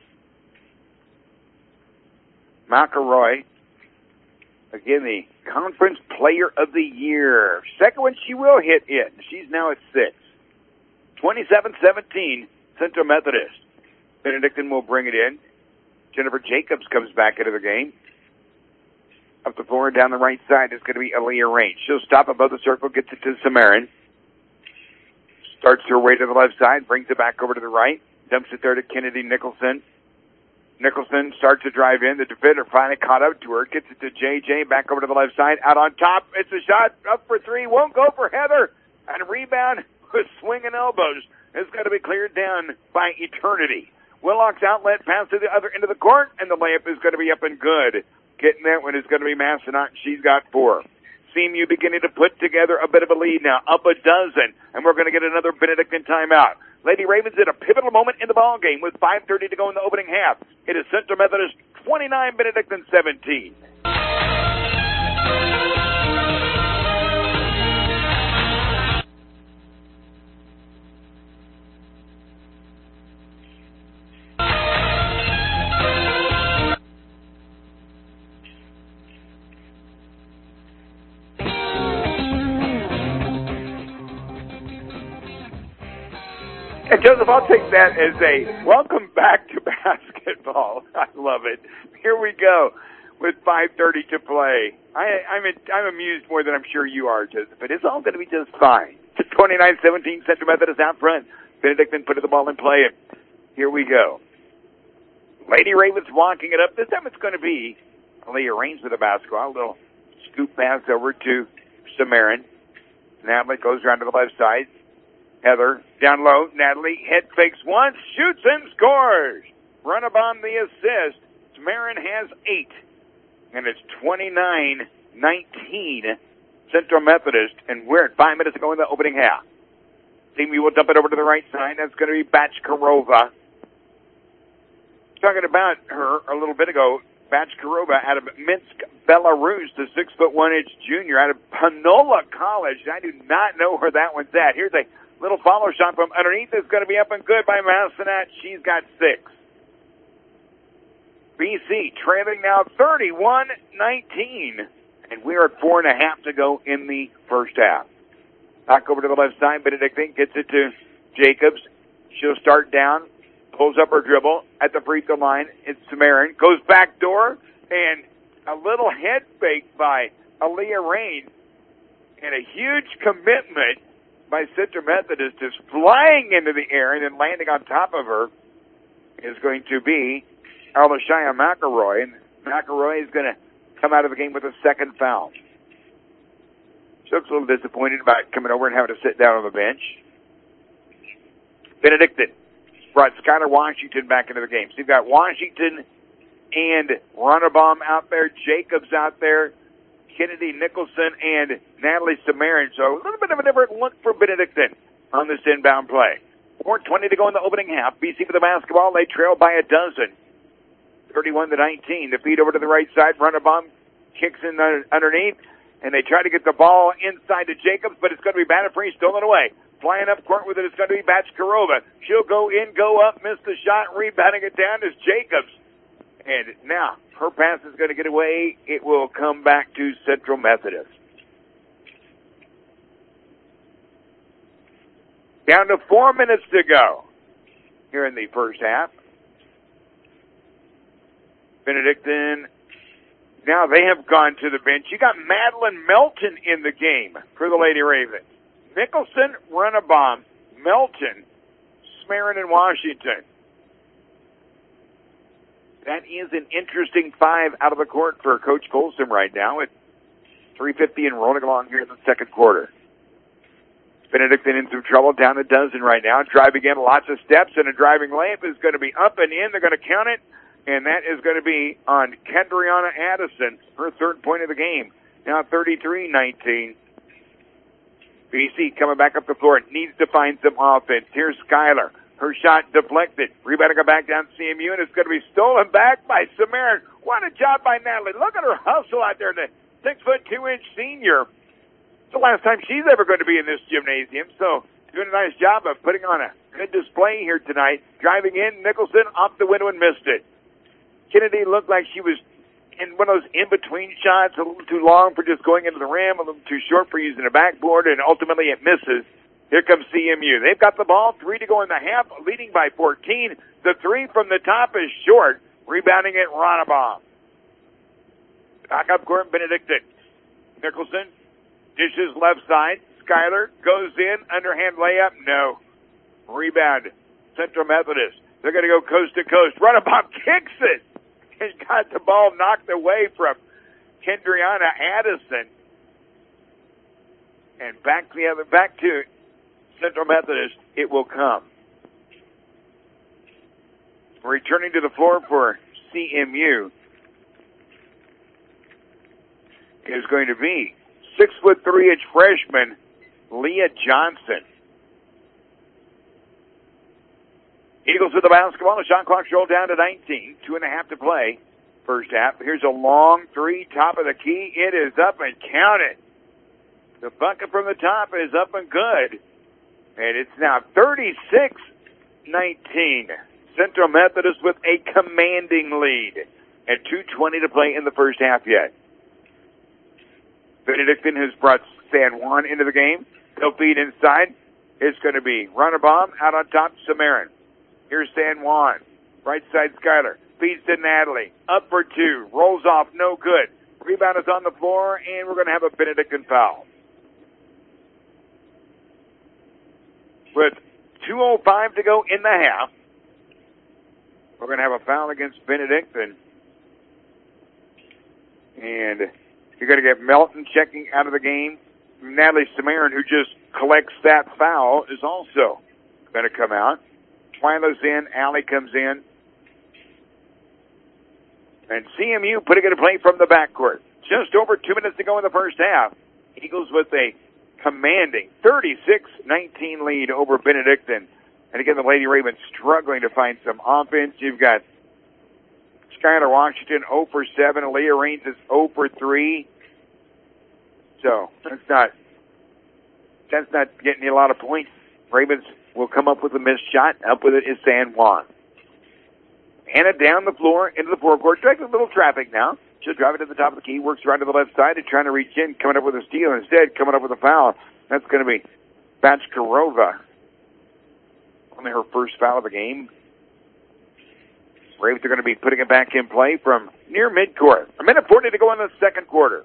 Speaker 4: McElroy, again, the Conference Player of the Year. Second one, she will hit it. She's now at six. twenty-seven seventeen, Central Methodist. Benedictine will bring it in. Jennifer Jacobs comes back into the game. Up the floor and down the right side is going to be Aaliyah Raines. She'll stop above the circle, gets it to Samarin. Starts her way to the left side, brings it back over to the right. Dumps it there to Kennedy Nicholson. Nicholson starts to drive in. The defender finally caught up to her. Gets it to J J. Back over to the left side. Out on top. It's a shot up for three. Won't go for Heather. And a rebound with swinging elbows is going to be cleared down by Eternity. Willock's outlet pass to the other end of the court, and the layup is going to be up and good. Getting that one is going to be Massanutten. She's got four. C M U beginning to put together a bit of a lead now, up a dozen, and we're going to get another Benedictine timeout. Lady Ravens at a pivotal moment in the ball game with five thirty to go in the opening half. It is Central Methodist twenty-nine, Benedictine seventeen. And Joseph, I'll take that as a welcome back to basketball. I love it. Here we go with five thirty to play. I, I'm I'm amused more than I'm sure you are, Joseph, but it's all going to be just fine. It's twenty-nine seventeen, Central Methodist out front. Benedictine put the ball in play, and here we go. Lady Ravens walking it up. This time it's going to be Aaliyah Raines with the basketball. A little scoop pass over to Samarin. Natalie goes around to the left side. Heather down low. Natalie head fakes once, shoots and scores. Runnabomb the assist. Samarin has eight. And it's twenty-nine nineteen Central Methodist. And we're at five minutes to go in the opening half. Team, we will dump it over to the right side. That's going to be Bachkarova. Talking about her a little bit ago. Bachkarova out of Minsk, Belarus, the six foot one inch junior out of Panola College. I do not know where that one's at. Here's a little follow shot from underneath. It's going to be up and good by Massanutten. She's got six. B C trailing now thirty-one nineteen. And we're at four and a half to go in the first half. Back over to the left side. Benedictine gets it to Jacobs. She'll start down. Pulls up her dribble at the free throw line. It's Samarin. Goes back door. And a little head fake by Aaliyah Raines. And a huge commitment by Central Methodist is flying into the air and then landing on top of her is going to be Alashaya McElroy. And McElroy is going to come out of the game with a second foul. She looks a little disappointed about coming over and having to sit down on the bench. Benedictine brought Skylar Washington back into the game. So you've got Washington and Runnabomb out there, Jacobs out there, Kennedy Nicholson, and Natalie Samarin. So a little bit of a different look for Benedictine on this inbound play. four twenty to go in the opening half. B C with the basketball. They trail by a dozen. thirty-one to nineteen. The feed over to the right side. Runnabomb kicks in underneath, and they try to get the ball inside to Jacobs, but it's going to be batted free, stolen away. Flying up court with it is going to be Bachkarova. She'll go in, go up, miss the shot, rebounding it down is Jacobs. And now, her pass is going to get away. It will come back to Central Methodist. Down to four minutes to go here in the first half. Benedictine, now they have gone to the bench. You got Madeline Melton in the game for the Lady Ravens. Nicholson, Runnabomb, Melton, Samarin, and Washington. That is an interesting five out of the court for Coach Colson right now at three fifty and rolling along here in the second quarter. Benedictine in some trouble, down a dozen right now. Drive again, lots of steps, and a driving layup is going to be up and in. They're going to count it, and that is going to be on Kendriana Addison, her third point of the game. Now thirty-three nineteen. B C coming back up the floor. Needs to find some offense. Here's Skylar. Her shot deflected. Rebounding her back down to C M U, and it's going to be stolen back by Samarin. What a job by Natalie. Look at her hustle out there, the six foot two inch senior. It's the last time she's ever going to be in this gymnasium, so doing a nice job of putting on a good display here tonight. Driving in, Nicholson off the window and missed it. Kennedy looked like she was in one of those in-between shots, a little too long for just going into the rim, a little too short for using a backboard, and ultimately it misses. Here comes C M U. They've got the ball, three to go in the half, leading by fourteen. The three from the top is short, rebounding it, Runnabomb. Back up court, Benedictine. Nicholson dishes left side. Skylar goes in, underhand layup, no. Rebound, Central Methodist. They're going to go coast to coast. Runnabomb kicks it. And got the ball knocked away from Kendriana Addison. And back to the other, back to Central Methodist, it will come. Returning to the floor for C M U is going to be six foot three inch freshman Leah Johnson. Eagles with the basketball. The shot clock's rolled down to nineteen. Two and a half to play. First half. Here's a long three, top of the key. It is up and counted. The bucket from the top is up and good. And it's now thirty-six nineteen. Central Methodist with a commanding lead. And two twenty to play in the first half yet. Benedictine has brought San Juan into the game. They'll feed inside. It's going to be runner bomb out on top, Samarin. Here's San Juan. Right side, Skyler. Feeds to Natalie. Up for two. Rolls off. No good. Rebound is on the floor, and we're going to have a Benedictine foul. With two oh five to go in the half, we're going to have a foul against Benedictine. And you're going to get Melton checking out of the game. Natalie Samarin, who just collects that foul, is also going to come out. Twyla's in. Allie comes in. And C M U putting it in play from the backcourt. Just over two minutes to go in the first half. Eagles with a commanding thirty-six nineteen lead over Benedictine. And again, the Lady Ravens struggling to find some offense. You've got Skylar Washington zero for seven. Aaliyah Raines is zero for three. So that's not that's not getting you a lot of points. Ravens will come up with a missed shot. Up with it is San Juan. Hannah down the floor into the forecourt. Directly a little traffic now. She'll drive it to the top of the key. Works around to the left side and trying to reach in. Coming up with a steal. Instead, coming up with a foul. That's going to be Bachkarova. Only her first foul of the game. Ravens are going to be putting it back in play from near midcourt. A minute forty to go in the second quarter.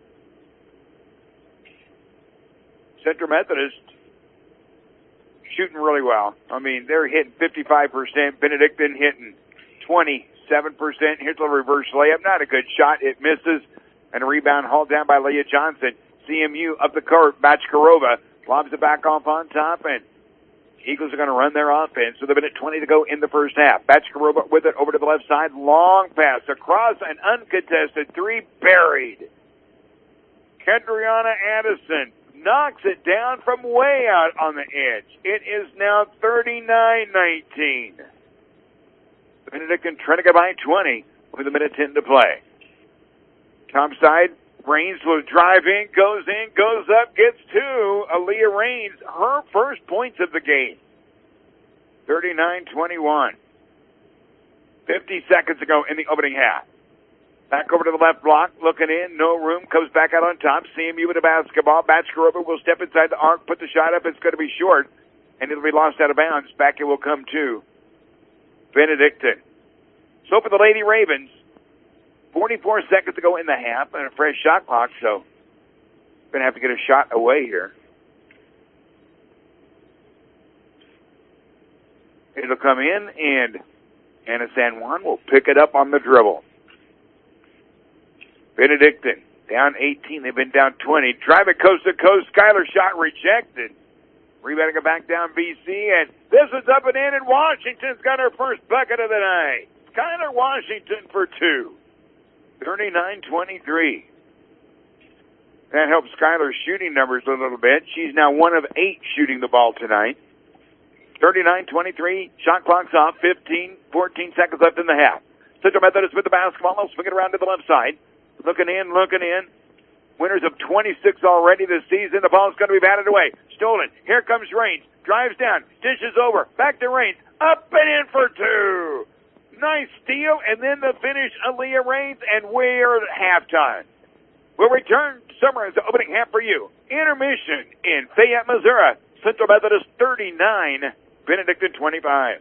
Speaker 4: Central Methodist shooting really well. I mean, they're hitting fifty-five percent. Benedictine hitting twenty-seven percent. Here's a reverse layup. Not a good shot. It misses. And a rebound hauled down by Leah Johnson. C M U up the court. Bachkarova lobs it back off on top. And Eagles are going to run their offense with a minute twenty to go in the first half. Bachkarova with it over to the left side. Long pass across an uncontested three buried. Kendriana Addison knocks it down from way out on the edge. It is now thirty-nine nineteen. Benedictine trying to get by twenty with a minute ten to play. Top side, Raines will drive in, goes in, goes up, gets two. Aaliyah Raines, her first points of the game. thirty-nine twenty-one. fifty seconds ago in the opening half. Back over to the left block, looking in, no room, comes back out on top. C M U with the basketball. Bachkarova will step inside the arc, put the shot up. It's going to be short, and it'll be lost out of bounds. Back it will come to Benedictine. So for the Lady Ravens, forty-four seconds to go in the half, and a fresh shot clock, so going to have to get a shot away here. It'll come in, and Anna San Juan will pick it up on the dribble. Benedictine down eighteen. They've been down twenty. Driving coast to coast. Skyler shot rejected. Rebounding it back down B C. And this is up and in. And Washington's got her first bucket of the night. Skyler Washington for two. thirty-nine twenty-three. That helps Skyler's shooting numbers a little bit. She's now one of eight shooting the ball tonight. thirty-nine twenty-three. Shot clock's off. fifteen, fourteen seconds left in the half. Central Methodist with the basketball. They'll swing it around to the left side. Looking in, looking in. Winners of twenty-six already this season. The ball's going to be batted away. Stolen. Here comes Raines. Drives down. Dishes over. Back to Raines. Up and in for two. Nice steal. And then the finish, Aaliyah Raines. And we're at halftime. We'll return summer as the opening half for you. Intermission in Fayette, Missouri. Central Methodist thirty-nine. Benedictine twenty-five.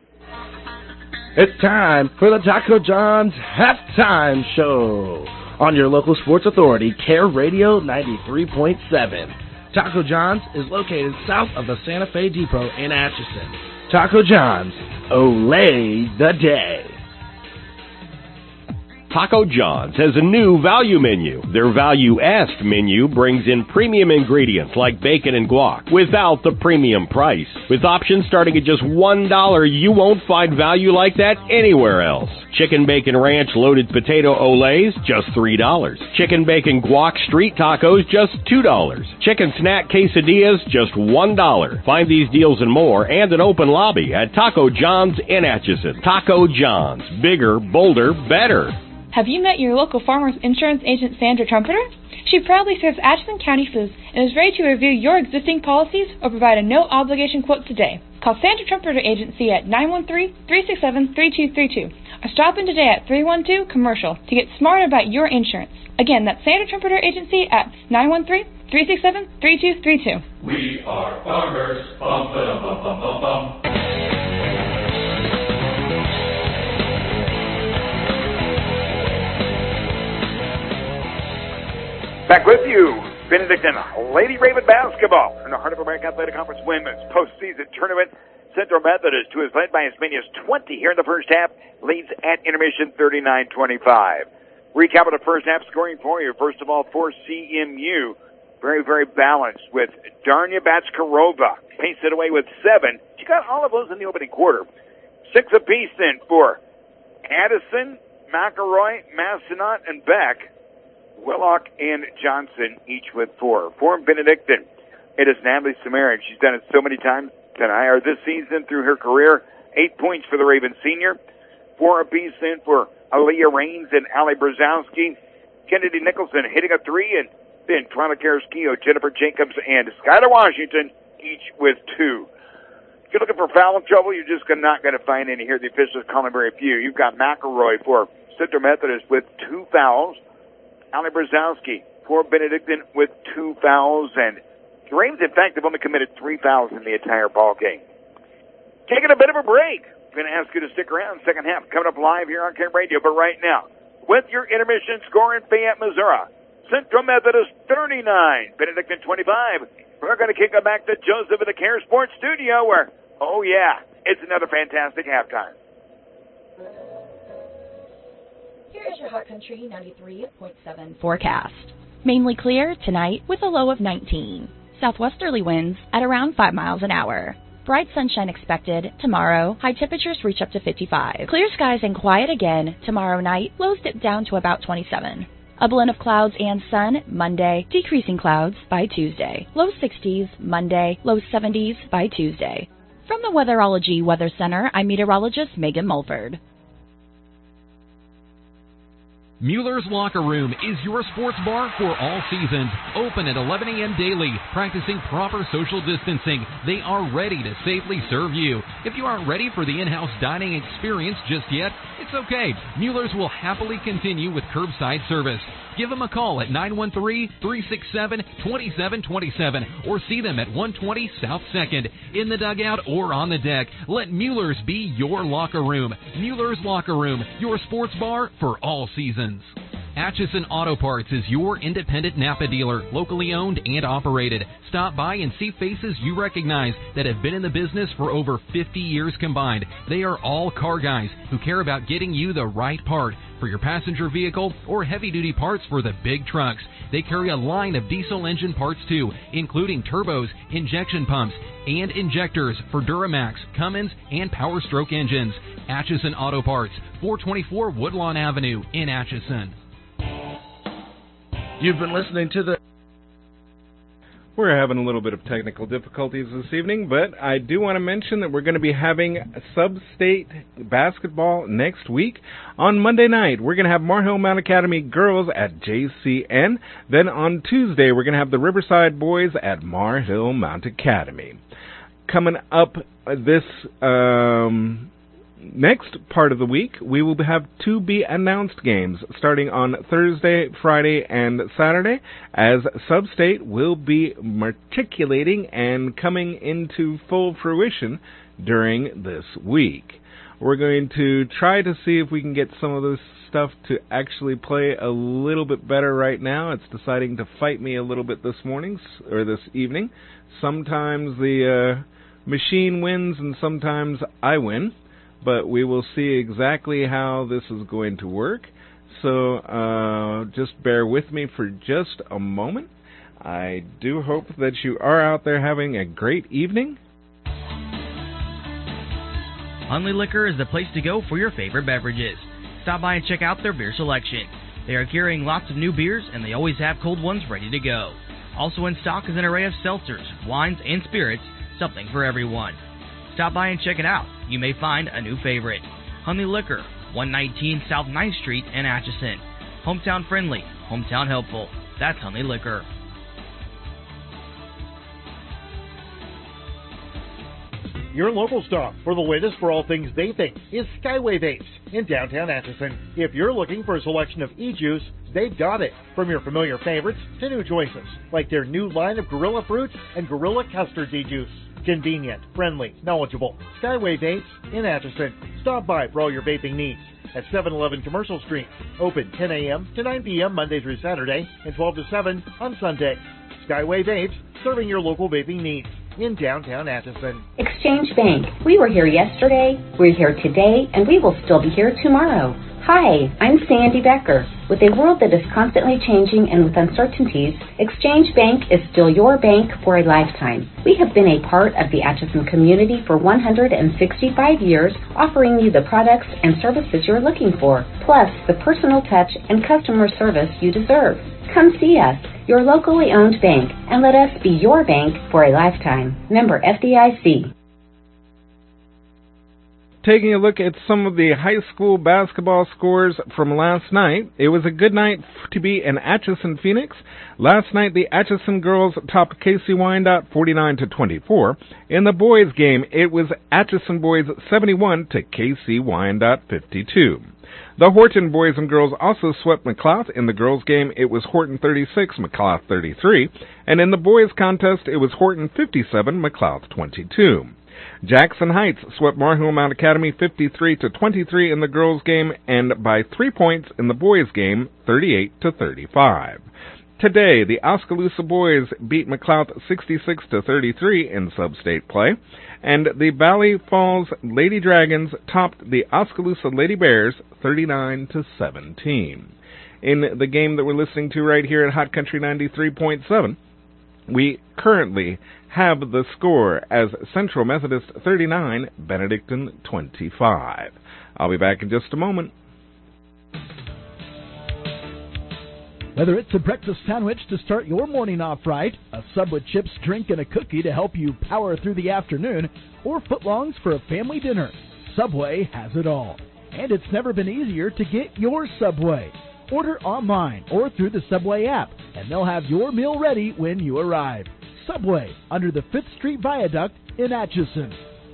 Speaker 1: It's time for the Taco John's Halftime Show on your local sports authority, Care Radio ninety-three point seven. Taco John's is located south of the Santa Fe Depot in Atchison. Taco John's, Olay the Day.
Speaker 3: Taco John's has a new value menu. Their Value-esque menu brings in premium ingredients like bacon and guac without the premium price. With options starting at just one dollar, you won't find value like that anywhere else. Chicken bacon ranch loaded potato olays, just three dollars. Chicken bacon guac street tacos, just two dollars. Chicken snack quesadillas, just one dollar. Find these deals and more and an open lobby at Taco John's in Atchison. Taco John's. Bigger, bolder, better.
Speaker 13: Have you met your local farmer's insurance agent, Sandra Trumpeter? She proudly serves Atchison County Foods and is ready to review your existing policies or provide a no-obligation quote today. Call Sandra Trumpeter Agency at nine one three, three six seven, three two three two or stop in today at three one two Commercial to get smarter about your insurance. Again, that's Sandra Trumpeter Agency at nine one three, three six seven, three two three two.
Speaker 14: We are farmers. Bum, ba, bum, bum, bum, bum.
Speaker 4: Back with you, Benedictine Lady Raven Basketball in the Heart of America Athletic Conference Women's Postseason Tournament. Central Methodist, who is led by as many as twenty here in the first half, leads at intermission thirty-nine twenty-five. Recap of the first half scoring for you. First of all, for C M U, very, very balanced with Darnia Batchkarova. Paced it away with seven. She got all of those in the opening quarter. Six apiece then for Addison, McElroy, Massenot, and Beck. Willock and Johnson, each with four. For Benedictine, it is Natalie Samarin. She's done it so many times tonight, or this season through her career. Eight points for the Ravens senior. Four apiece then for Aaliyah Raines and Allie Brzezowski. Kennedy Nicholson hitting a three, and then Twyla Carrasquillo, Jennifer Jacobs, and Skylar Washington, each with two. If you're looking for foul trouble, you're just not going to find any here. The officials calling very few. You've got McElroy for Central Methodist with two fouls. Allie Brzezowski for Benedictine with two fouls. And the Ravens, in fact, have only committed three fouls in the entire ball game. Taking a bit of a break. I'm going to ask you to stick around. Second half coming up live here on Care Radio. But right now, with your intermission score in Fayette, Missouri, Central Methodist thirty-nine, Benedictine twenty-five. We're going to kick it back to Joseph at the Care Sports Studio where, oh yeah, it's another fantastic halftime.
Speaker 15: Here is your Hot Country ninety-three point seven forecast. Mainly clear tonight with a low of nineteen. Southwesterly winds at around five miles an hour. Bright sunshine expected tomorrow. High temperatures reach up to fifty-five. Clear skies and quiet again tomorrow night. Lows dip down to about twenty-seven. A blend of clouds and sun Monday. Decreasing clouds by Tuesday. Low sixties Monday. Low seventies by Tuesday. From the Weatherology Weather Center, I'm meteorologist Megan Mulford.
Speaker 2: Mueller's Locker Room is your sports bar for all seasons. Open at eleven a.m. daily, practicing proper social distancing. They are ready to safely serve you. If you aren't ready for the in-house dining experience just yet, it's okay. Mueller's will happily continue with curbside service. Give them a call at nine one three, three six seven, two seven two seven or see them at one twenty South second. In the dugout or on the deck, let Mueller's be your locker room. Mueller's Locker Room, your sports bar for all seasons. Atchison Auto Parts is your independent Napa dealer, locally owned and operated. Stop by and see faces you recognize that have been in the business for over fifty years combined. They are all car guys who care about getting you the right part for your passenger vehicle or heavy-duty parts for the big trucks. They carry a line of diesel engine parts too, including turbos, injection pumps, and injectors for Duramax, Cummins, and Power Stroke engines. Atchison Auto Parts, four twenty-four Woodlawn Avenue in Atchison.
Speaker 1: You've been listening to the...
Speaker 16: We're having a little bit of technical difficulties this evening, but I do want to mention that we're going to be having sub-state basketball next week. On Monday night, we're going to have Mar Hill Mount Academy girls at J C N. Then on Tuesday, we're going to have the Riverside boys at Mar Hill Mount Academy. Coming up this... Um, Next part of the week, we will have to be announced games starting on Thursday, Friday, and Saturday, as Sub-State will be matriculating and coming into full fruition during this week. We're going to try to see if we can get some of this stuff to actually play a little bit better right now. It's deciding to fight me a little bit this morning, or this evening. Sometimes the uh, machine wins and sometimes I win. But we will see exactly how this is going to work. So uh, just bear with me for just a moment. I do hope that you are out there having a great evening.
Speaker 17: Hundley Liquor is the place to go for your favorite beverages. Stop by and check out their beer selection. They are carrying lots of new beers, and they always have cold ones ready to go. Also in stock is an array of seltzers, wines, and spirits, something for everyone. Stop by and check it out. You may find a new favorite. Hundley Liquor, one nineteen South ninth Street in Atchison. Hometown friendly, hometown helpful. That's Hundley Liquor.
Speaker 18: Your local stop for the latest for all things vaping is Skyway Vapes in downtown Atchison. If you're looking for a selection of e-juice, they've got it. From your familiar favorites to new choices, like their new line of Gorilla Fruit and Gorilla Custard e-juice. Convenient, friendly, knowledgeable. Skyway Vapes in Atchison. Stop by for all your vaping needs at seven eleven Commercial Street. Open ten a.m. to nine p.m. Monday through Saturday and twelve to seven on Sunday. Skyway Vapes, serving your local vaping needs in downtown Atchison.
Speaker 19: Exchange Bank. We were here yesterday, we're here today, and we will still be here tomorrow. Hi, I'm Sandy Becker. With a world that is constantly changing and with uncertainties, Exchange Bank is still your bank for a lifetime. We have been a part of the Atchison community for one hundred sixty-five years, offering you the products and services you're looking for, plus the personal touch and customer service you deserve. Come see us, your locally owned bank, and let us be your bank for a lifetime. Member F D I C.
Speaker 16: Taking a look at some of the high school basketball scores from last night, it was a good night to be an Atchison Phoenix. Last night, the Atchison girls topped K C Wyandotte forty-nine to twenty-four. In the boys' game, it was Atchison boys seventy-one to K C Wyandotte fifty-two. The Horton boys and girls also swept McLouth. In the girls' game, it was Horton thirty-six, McLouth thirty-three. And in the boys' contest, it was Horton fifty-seven, McLouth twenty-two. Jackson Heights swept Marhill Mount Academy fifty-three to twenty-three in the girls' game and by three points in the boys' game, thirty-eight to thirty-five. Today, the Oskaloosa boys beat McLouth sixty-six to thirty-three in sub-state play, and the Valley Falls Lady Dragons topped the Oskaloosa Lady Bears thirty-nine to seventeen. In the game that we're listening to right here at Hot Country ninety-three point seven, we currently have the score as Central Methodist thirty-nine, Benedictine twenty-five. I'll be back in just a moment.
Speaker 20: Whether it's a breakfast sandwich to start your morning off right, a sub with chips, drink, and a cookie to help you power through the afternoon, or footlongs for a family dinner, Subway has it all. And it's never been easier to get your Subway. Order online or through the Subway app, and they'll have your meal ready when you arrive. Subway, under the fifth Street Viaduct in Atchison.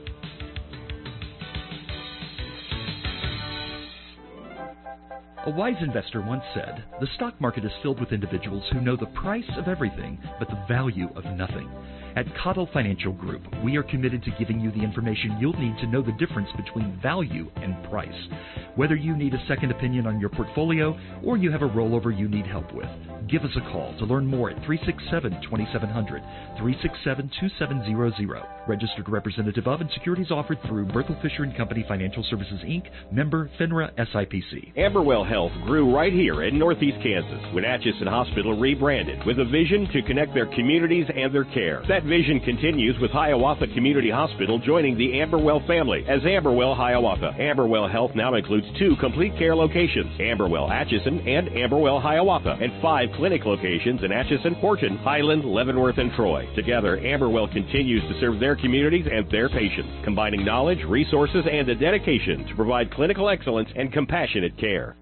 Speaker 21: A wise investor once said, "The stock market is filled with individuals who know the price of everything, but the value of nothing." At Cottle Financial Group, we are committed to giving you the information you'll need to know the difference between value and price. Whether you need a second opinion on your portfolio or you have a rollover you need help with, give us a call to learn more at three six seven, two seven zero zero, three six seven, two seven zero zero. Registered representative of and securities offered through Berthel Fisher and Company Financial Services, Incorporated, member FINRA S I P C.
Speaker 3: Amberwell Health grew right here in Northeast Kansas when Atchison Hospital rebranded with a vision to connect their communities and their care. That vision continues with Hiawatha Community Hospital joining the Amberwell family as Amberwell Hiawatha. Amberwell Health now includes two complete care locations, Amberwell Atchison and Amberwell Hiawatha, and five clinic locations in Atchison, Horton, Highland, Leavenworth, and Troy. Together, Amberwell continues to serve their communities and their patients, combining knowledge, resources, and a dedication to provide clinical excellence and compassionate care.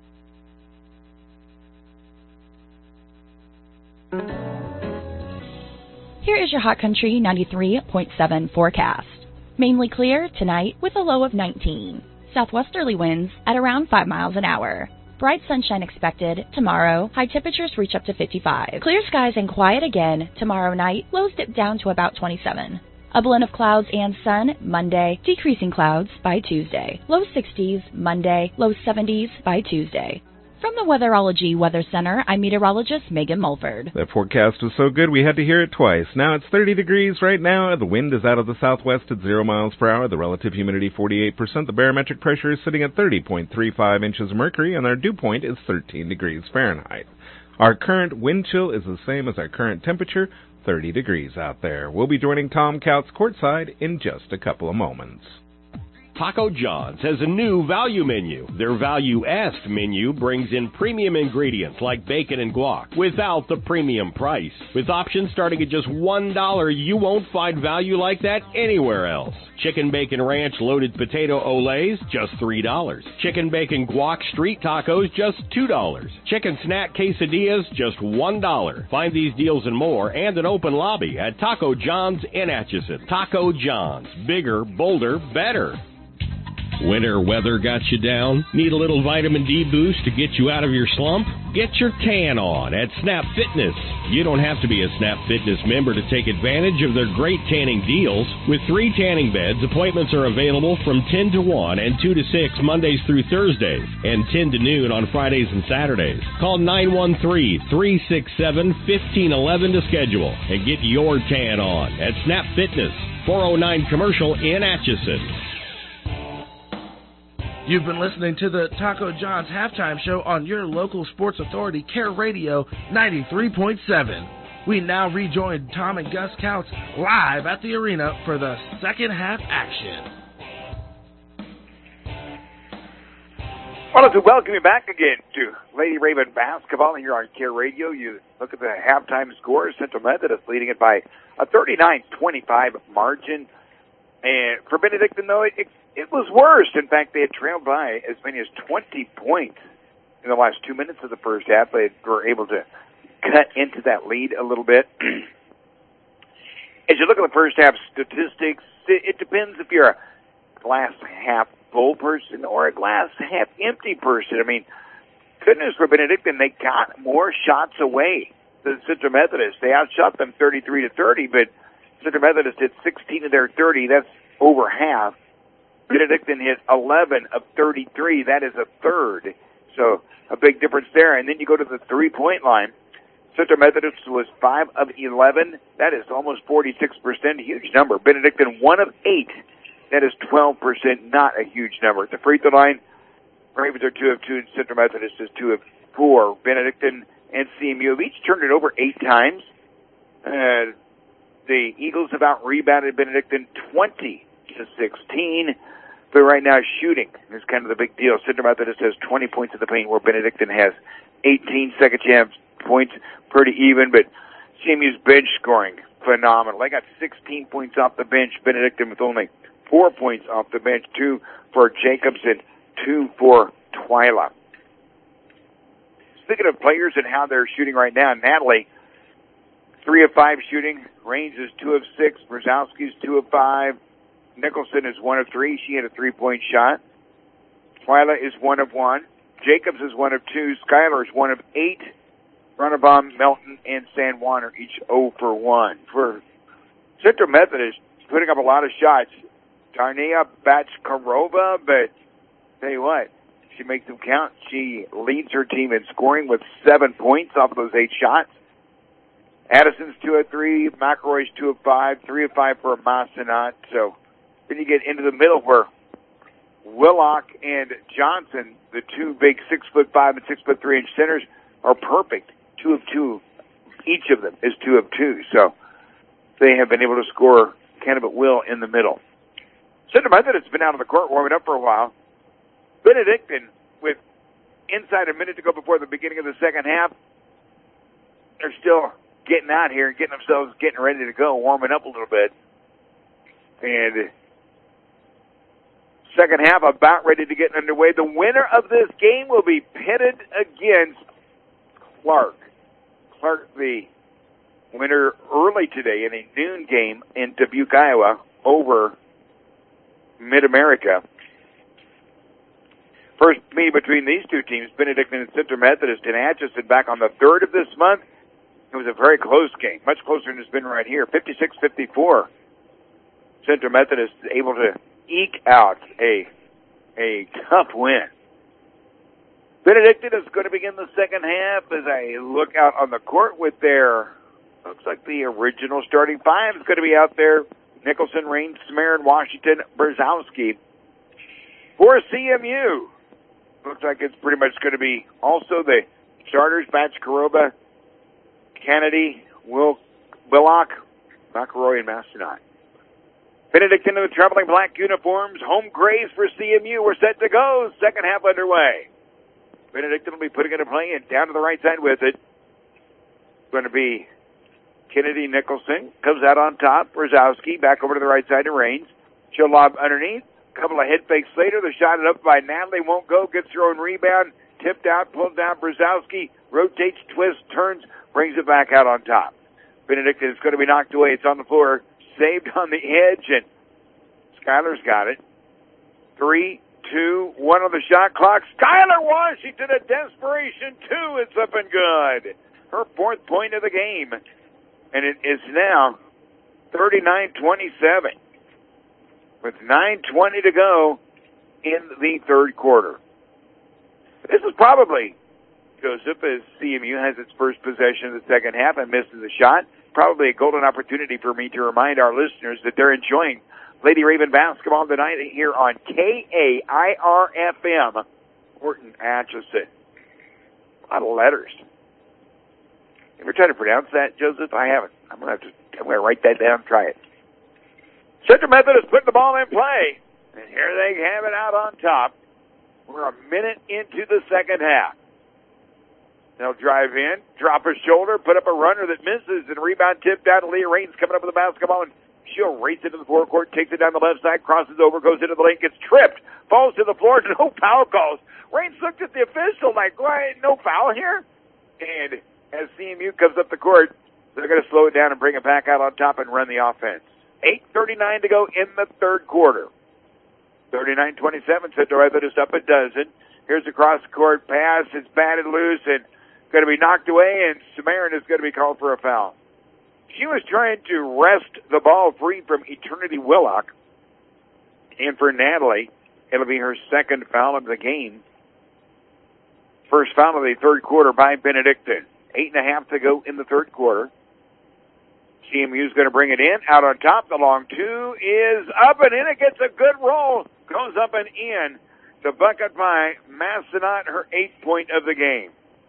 Speaker 15: Here is your Hot Country ninety-three point seven forecast. Mainly clear tonight with a low of nineteen. Southwesterly winds at around five miles an hour. Bright sunshine expected tomorrow. High temperatures reach up to fifty-five. Clear skies and quiet again tomorrow night. Lows dip down to about twenty-seven. A blend of clouds and sun Monday. Decreasing clouds by Tuesday. Low sixties Monday. Low seventies by Tuesday. From the Weatherology Weather Center, I'm meteorologist Megan Mulford.
Speaker 16: That forecast was so good we had to hear it twice. Now it's thirty degrees right now. The wind is out of the southwest at zero miles per hour. The relative humidity forty-eight percent. The barometric pressure is sitting at thirty point three five inches of mercury, and our dew point is thirteen degrees Fahrenheit. Our current wind chill is the same as our current temperature, thirty degrees out there. We'll be joining Tom Couts courtside in just a couple of moments.
Speaker 3: Taco John's has a new value menu. Their Value-esque menu brings in premium ingredients like bacon and guac without the premium price. With options starting at just one dollar, you won't find value like that anywhere else. Chicken bacon ranch loaded potato olays, just three dollars. Chicken bacon guac street tacos, just two dollars. Chicken snack quesadillas, just one dollar. Find these deals and more and an open lobby at Taco John's in Atchison. Taco John's. Bigger, bolder, better. Winter weather got you down? Need a little vitamin D boost to get you out of your slump? Get your tan on at Snap Fitness. You don't have to be a Snap Fitness member to take advantage of their great tanning deals. With three tanning beds, appointments are available from ten to one and two to six Mondays through Thursdays and ten to noon on Fridays and Saturdays. Call nine one three, three six seven, one five one one to schedule and get your tan on at Snap Fitness, four oh nine Commercial in Atchison.
Speaker 1: You've been listening to the Taco John's halftime show on your local sports authority, Care Radio ninety-three point seven. We now rejoin Tom and Gus Couts live at the arena for the second half action.
Speaker 4: Well, to welcome you back again to Lady Raven basketball here on Care Radio. You look at the halftime score. Central Methodist leading it by a thirty-nine twenty-five margin. And for Benedictine, though, it, it, it was worse. In fact, they had trailed by as many as twenty points in the last two minutes of the first half. They were able to cut into that lead a little bit. As you look at the first half statistics, it, it depends if you're a glass half full person or a glass half empty person. I mean, goodness for Benedictine, they got more shots away than Central Methodist. They outshot them thirty-three to thirty, but Central Methodist hit sixteen of their thirty. That's over half. Benedictine hit eleven of thirty-three. That is a third. So a big difference there. And then you go to the three-point line. Central Methodist was five of eleven. That is almost forty-six percent. A huge number. Benedictine one of eight. That is twelve percent. Not a huge number. At the free throw line, Ravens are two of two, and Central Methodist is two of four. Benedictine and C M U have each turned it over eight times. Uh, The Eagles have out-rebounded Benedictine twenty to sixteen. But right now, shooting is kind of the big deal. Central Methodist has twenty points in the paint, where Benedictine has eighteen second chance points, pretty even. But C M U's bench scoring, phenomenal. They got sixteen points off the bench. Benedictine with only four points off the bench, two for Jacobs and two for Twyla. Speaking of players and how they're shooting right now, Natalie, three of five shooting. Raines is two of six. Brzezowski's two of five. Nicholson is one of three. She had a three-point shot. Twyla is one of one. Jacobs is one of two. Schuyler is one of eight. Runabaum, Melton, and San Juan are each zero for one. For Central Methodist, putting up a lot of shots. Darnia Bachkarova, but tell you what, she makes them count. She leads her team in scoring with seven points off of those eight shots. Addison's two of three, McElroy's two of five, three of five for Massenat. So then you get into the middle where Willock and Johnson, the two big six foot five and six foot three inch centers, are perfect. Two of two, each of them is two of two. So they have been able to score kind of at will in the middle. Central Methodist has been out on the court warming up for a while. Benedictine, with inside a minute to go before the beginning of the second half, they're still getting out here and getting themselves getting ready to go, warming up a little bit. And second half about ready to get underway. The winner of this game will be pitted against Clark. Clark, the winner early today in a noon game in Dubuque, Iowa, over Mid-America. First meeting between these two teams, Benedictine and Central Methodist in Atchison, back on the third of this month. It was a very close game, much closer than it's been right here, fifty-six fifty-four. Central Methodist is able to eke out a a tough win. Benedictine is going to begin the second half as I look out on the court with their, looks like the original starting five is going to be out there. Nicholson, Raines, Samarin, Washington, Brzezowski. For C M U, looks like it's pretty much going to be also the starters, Batch, Karoba, Kennedy, Will, Willock, McElroy, and Mastonot. Benedictine in the traveling black uniforms, home grays for C M U. We're set to go. Second half underway. Benedictine will be putting it in play and down to the right side with it. It's going to be Kennedy Nicholson. Comes out on top. Brzezowski back over to the right side to Raines. She'll lob underneath. Couple of head fakes later. The shot it up by Natalie. Won't go. Gets her own rebound. Tipped out. Pulled down. Brzezowski rotates, twists, turns, brings it back out on top. Benedictine is going to be knocked away. It's on the floor. Saved on the edge, and Skylar's got it. Three, two, one on the shot clock. Skylar Washington, a desperation two. It's up and good. Her fourth point of the game. And it is now thirty-nine twenty-seven. With nine twenty to go in the third quarter. This is probably, Joseph, as C M U has its first possession of the second half and misses the shot, probably a golden opportunity for me to remind our listeners that they're enjoying Lady Raven basketball tonight here on K A I R F M, Horton, Atchison. A lot of letters. You ever try to pronounce that, Joseph? I haven't. I'm gonna have to. I'm gonna write that down. Try it. Central Methodist putting the ball in play, and here they have it out on top. We're a minute into the second half. They'll drive in, drop a shoulder, put up a runner that misses, and rebound tipped out to Leah Raines coming up with the basketball, and she'll race into the forecourt, takes it down the left side, crosses over, goes into the lane, gets tripped, falls to the floor, no foul calls. Raines looked at the official like, why, no foul here? And as C M U comes up the court, they're going to slow it down and bring it back out on top and run the offense. eight thirty-nine to go in the third quarter. thirty-nine twenty-seven, Central Methodist up a dozen. Here's a cross-court pass. It's batted loose and going to be knocked away, and Samarin is going to be called for a foul. She was trying to wrest the ball free from Eternity Willock. And for Natalie, it'll be her second foul of the game. First foul of the third quarter by Benedictine. Eight and a half to go in the third quarter. C M U's going to bring it in. Out on top, the long two is up and in. It gets a good roll. Goes up and in. The bucket by Mastonot, her eighth point of the game.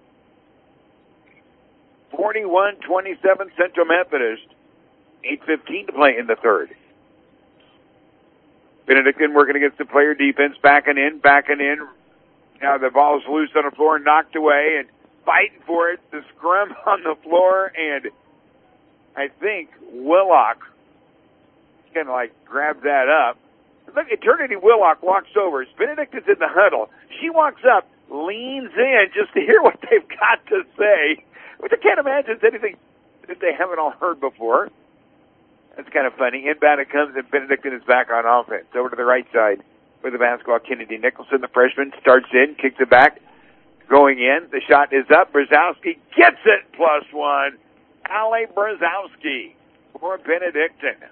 Speaker 4: forty-one twenty-seven Central Methodist. eight fifteen to play in the third. Benedictine working against the player defense, backing in, backing in. Now the ball's loose on the floor, knocked away, and fighting for it. The scrum on the floor, and I think Willock kind of like grabbed that up. Look, Eternity Willock walks over. Benedictine's in the huddle. She walks up, leans in just to hear what they've got to say, which I can't imagine is anything that they haven't all heard before. That's kind of funny. Inbound it comes, and Benedictine is back on offense. Over to the right side with the basketball. Kennedy Nicholson, the freshman, starts in, kicks it back, going in. The shot is up. Brzezowski gets it, plus one. Allie Brzezowski for Benedictine.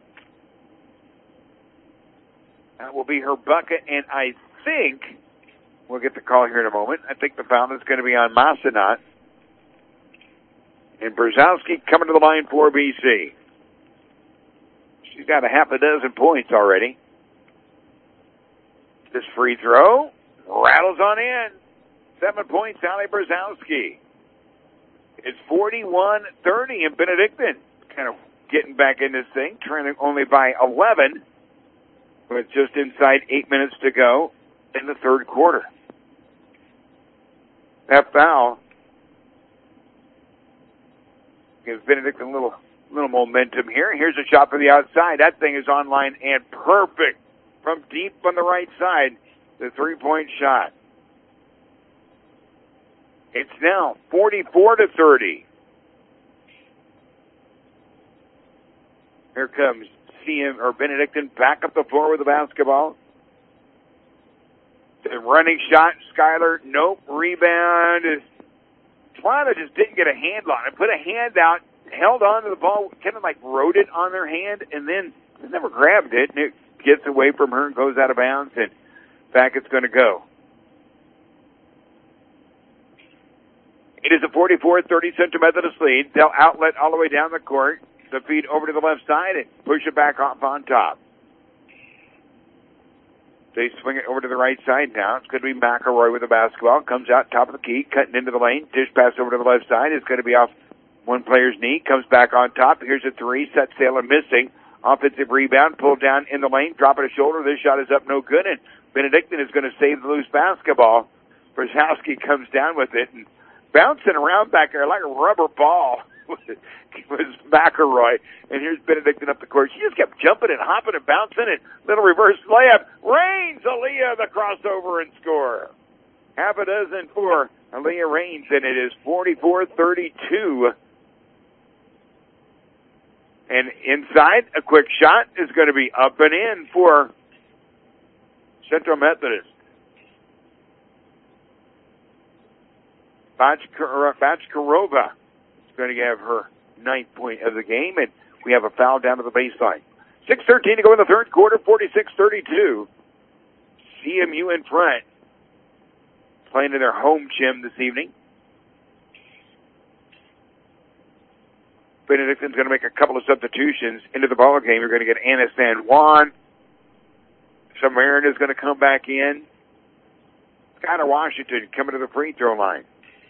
Speaker 4: That will be her bucket, and I think we'll get the call here in a moment. I think the foul is going to be on Mastonot. And Brzezowski coming to the line for B C. She's got a half a dozen points already. This free throw rattles on in. Seven points, Allie Brzezowski. It's forty-one thirty, and Benedictine kind of getting back in this thing, trailing only by eleven, with just inside eight minutes to go in the third quarter. That foul gives Benedictine a little, little momentum here. Here's a shot from the outside. That thing is online and perfect from deep on the right side. The three-point shot. It's now forty-four to thirty. Here comes C M or Benedictine back up the floor with the basketball. The running shot, Skylar, nope, rebound. Twyla just didn't get a handle on it. Put a hand out, held on to the ball, kind of like wrote it on their hand, and then never grabbed it, and it gets away from her and goes out of bounds, and back it's going to go. It is a forty-four thirty Central Methodist lead. They'll outlet all the way down the court. The feed over to the left side and push it back off on top. They swing it over to the right side now. It's going to be McElroy with the basketball. Comes out top of the key, cutting into the lane. Dish pass over to the left side. It's going to be off one player's knee. Comes back on top. Here's a three. Set sail and missing. Offensive rebound. Pulled down in the lane. Dropping a shoulder. This shot is up no good. And Benedictine is going to save the loose basketball. Brzezowski comes down with it and bouncing around back there like a rubber ball. Was McElroy, and here's Benedictine up the court. She just kept jumping and hopping and bouncing, and little reverse layup. Raines, Aaliyah, the crossover and score. Half a dozen for Aaliyah Raines, and it is forty-four thirty-two. And inside, a quick shot is going to be up and in for Central Methodist. Bachkarova is going to have her ninth point of the game, and we have a foul down to the baseline. six thirteen to go in the third quarter, forty-six thirty-two. C M U in front, playing in their home gym this evening. Benedictine's going to make a couple of substitutions into the ball game. You're going to get Anna San Juan. Samarin is going to come back in. Skylar Washington coming to the free throw line.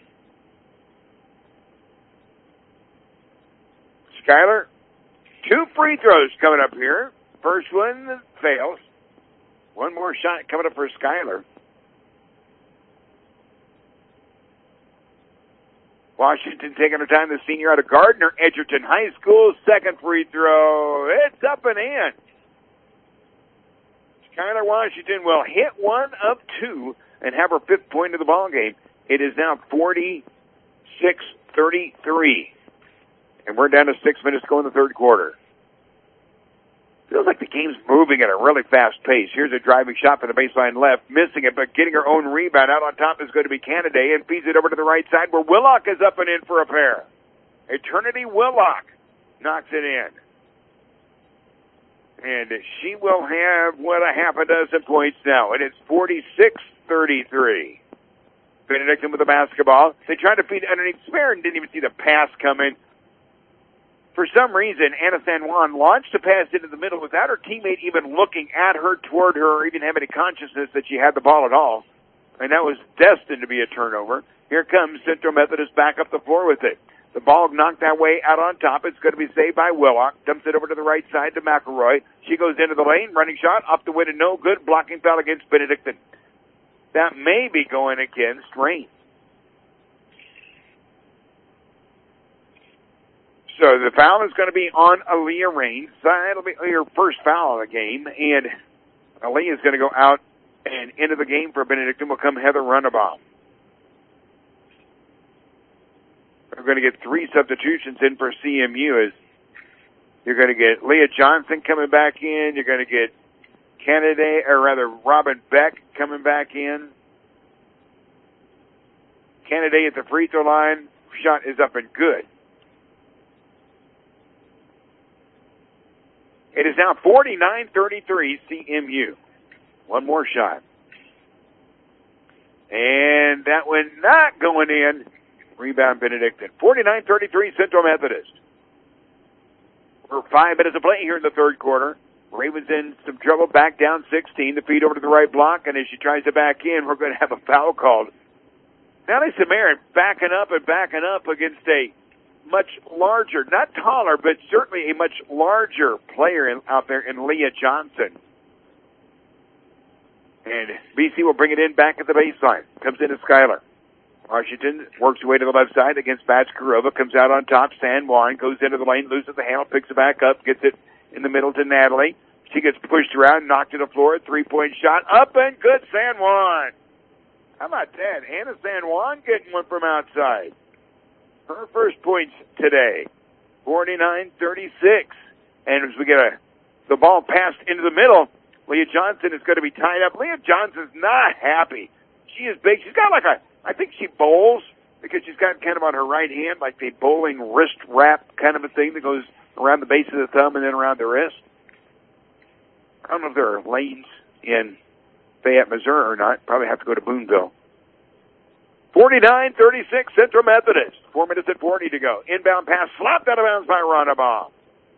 Speaker 4: Skylar, two free throws coming up here. First one fails. One more shot coming up for Skylar. Washington taking her time, the senior out of Gardner, Edgerton High School. Second free throw. It's up and in. Skylar Washington will hit one of two and have her fifth point of the ball game. It is now forty-six thirty-three. And we're down to six minutes to go in the third quarter. Feels like the game's moving at a really fast pace. Here's a driving shot for the baseline left, missing it, but getting her own rebound. Out on top is going to be Canada, and feeds it over to the right side where Willock is up and in for a pair. Eternity Willock knocks it in. And she will have, what, a half a dozen points now. And it's forty-six thirty-three. Benedictine with the basketball. They tried to feed underneath Spare and didn't even see the pass coming. For some reason, Anna San Juan launched a pass into the middle without her teammate even looking at her, toward her, or even having any consciousness that she had the ball at all. And that was destined to be a turnover. Here comes Central Methodist back up the floor with it. The ball knocked that way out on top. It's going to be saved by Willock. Dumps it over to the right side to McElroy. She goes into the lane. Running shot. Off the win and no good. Blocking foul against Benedictine. That may be going against Raines. So the foul is going to be on Aaliyah Raines. That'll be her first foul of the game. And Aaliyah is going to go out and into the game for Benedictine will come Heather Runabaugh. We're going to get three substitutions in for C M U. As you're going to get Leah Johnson coming back in. You're going to get Canada, or rather Robin Beck coming back in. Canada at the free throw line. Shot is up and good. It is now forty-nine thirty-three C M U. One more shot. And that one not going in. Rebound Benedictine. forty-nine thirty-three Central Methodist. We're five minutes of play here in the third quarter. Ravens in some trouble, back down sixteen. The feed over to the right block, and as she tries to back in, we're going to have a foul called. Natalie Samarin backing up and backing up against a much larger, not taller, but certainly a much larger player in, out there in Leah Johnson. And B C will bring it in back at the baseline. Comes into Skylar. Washington works her way to the left side against Bachkarova. Comes out on top. San Juan goes into the lane, loses the handle, picks it back up, gets it in the middle to Natalie. She gets pushed around, knocked to the floor. Three-point shot. Up and good, San Juan. How about that? Anna San Juan getting one from outside. Her first points today. forty-nine thirty-six. And as we get a, the ball passed into the middle, Leah Johnson is going to be tied up. Leah Johnson's not happy. She is big. She's got like a, I think she bowls because she's got kind of on her right hand, like the bowling wrist wrap kind of a thing that goes around the base of the thumb and then around the wrist. I don't know if there are lanes in Fayette, Missouri or not. Probably have to go to Boonville. forty-nine thirty-six Central Methodist. Four minutes and forty to go. Inbound pass slapped out of bounds by Ronnebaum.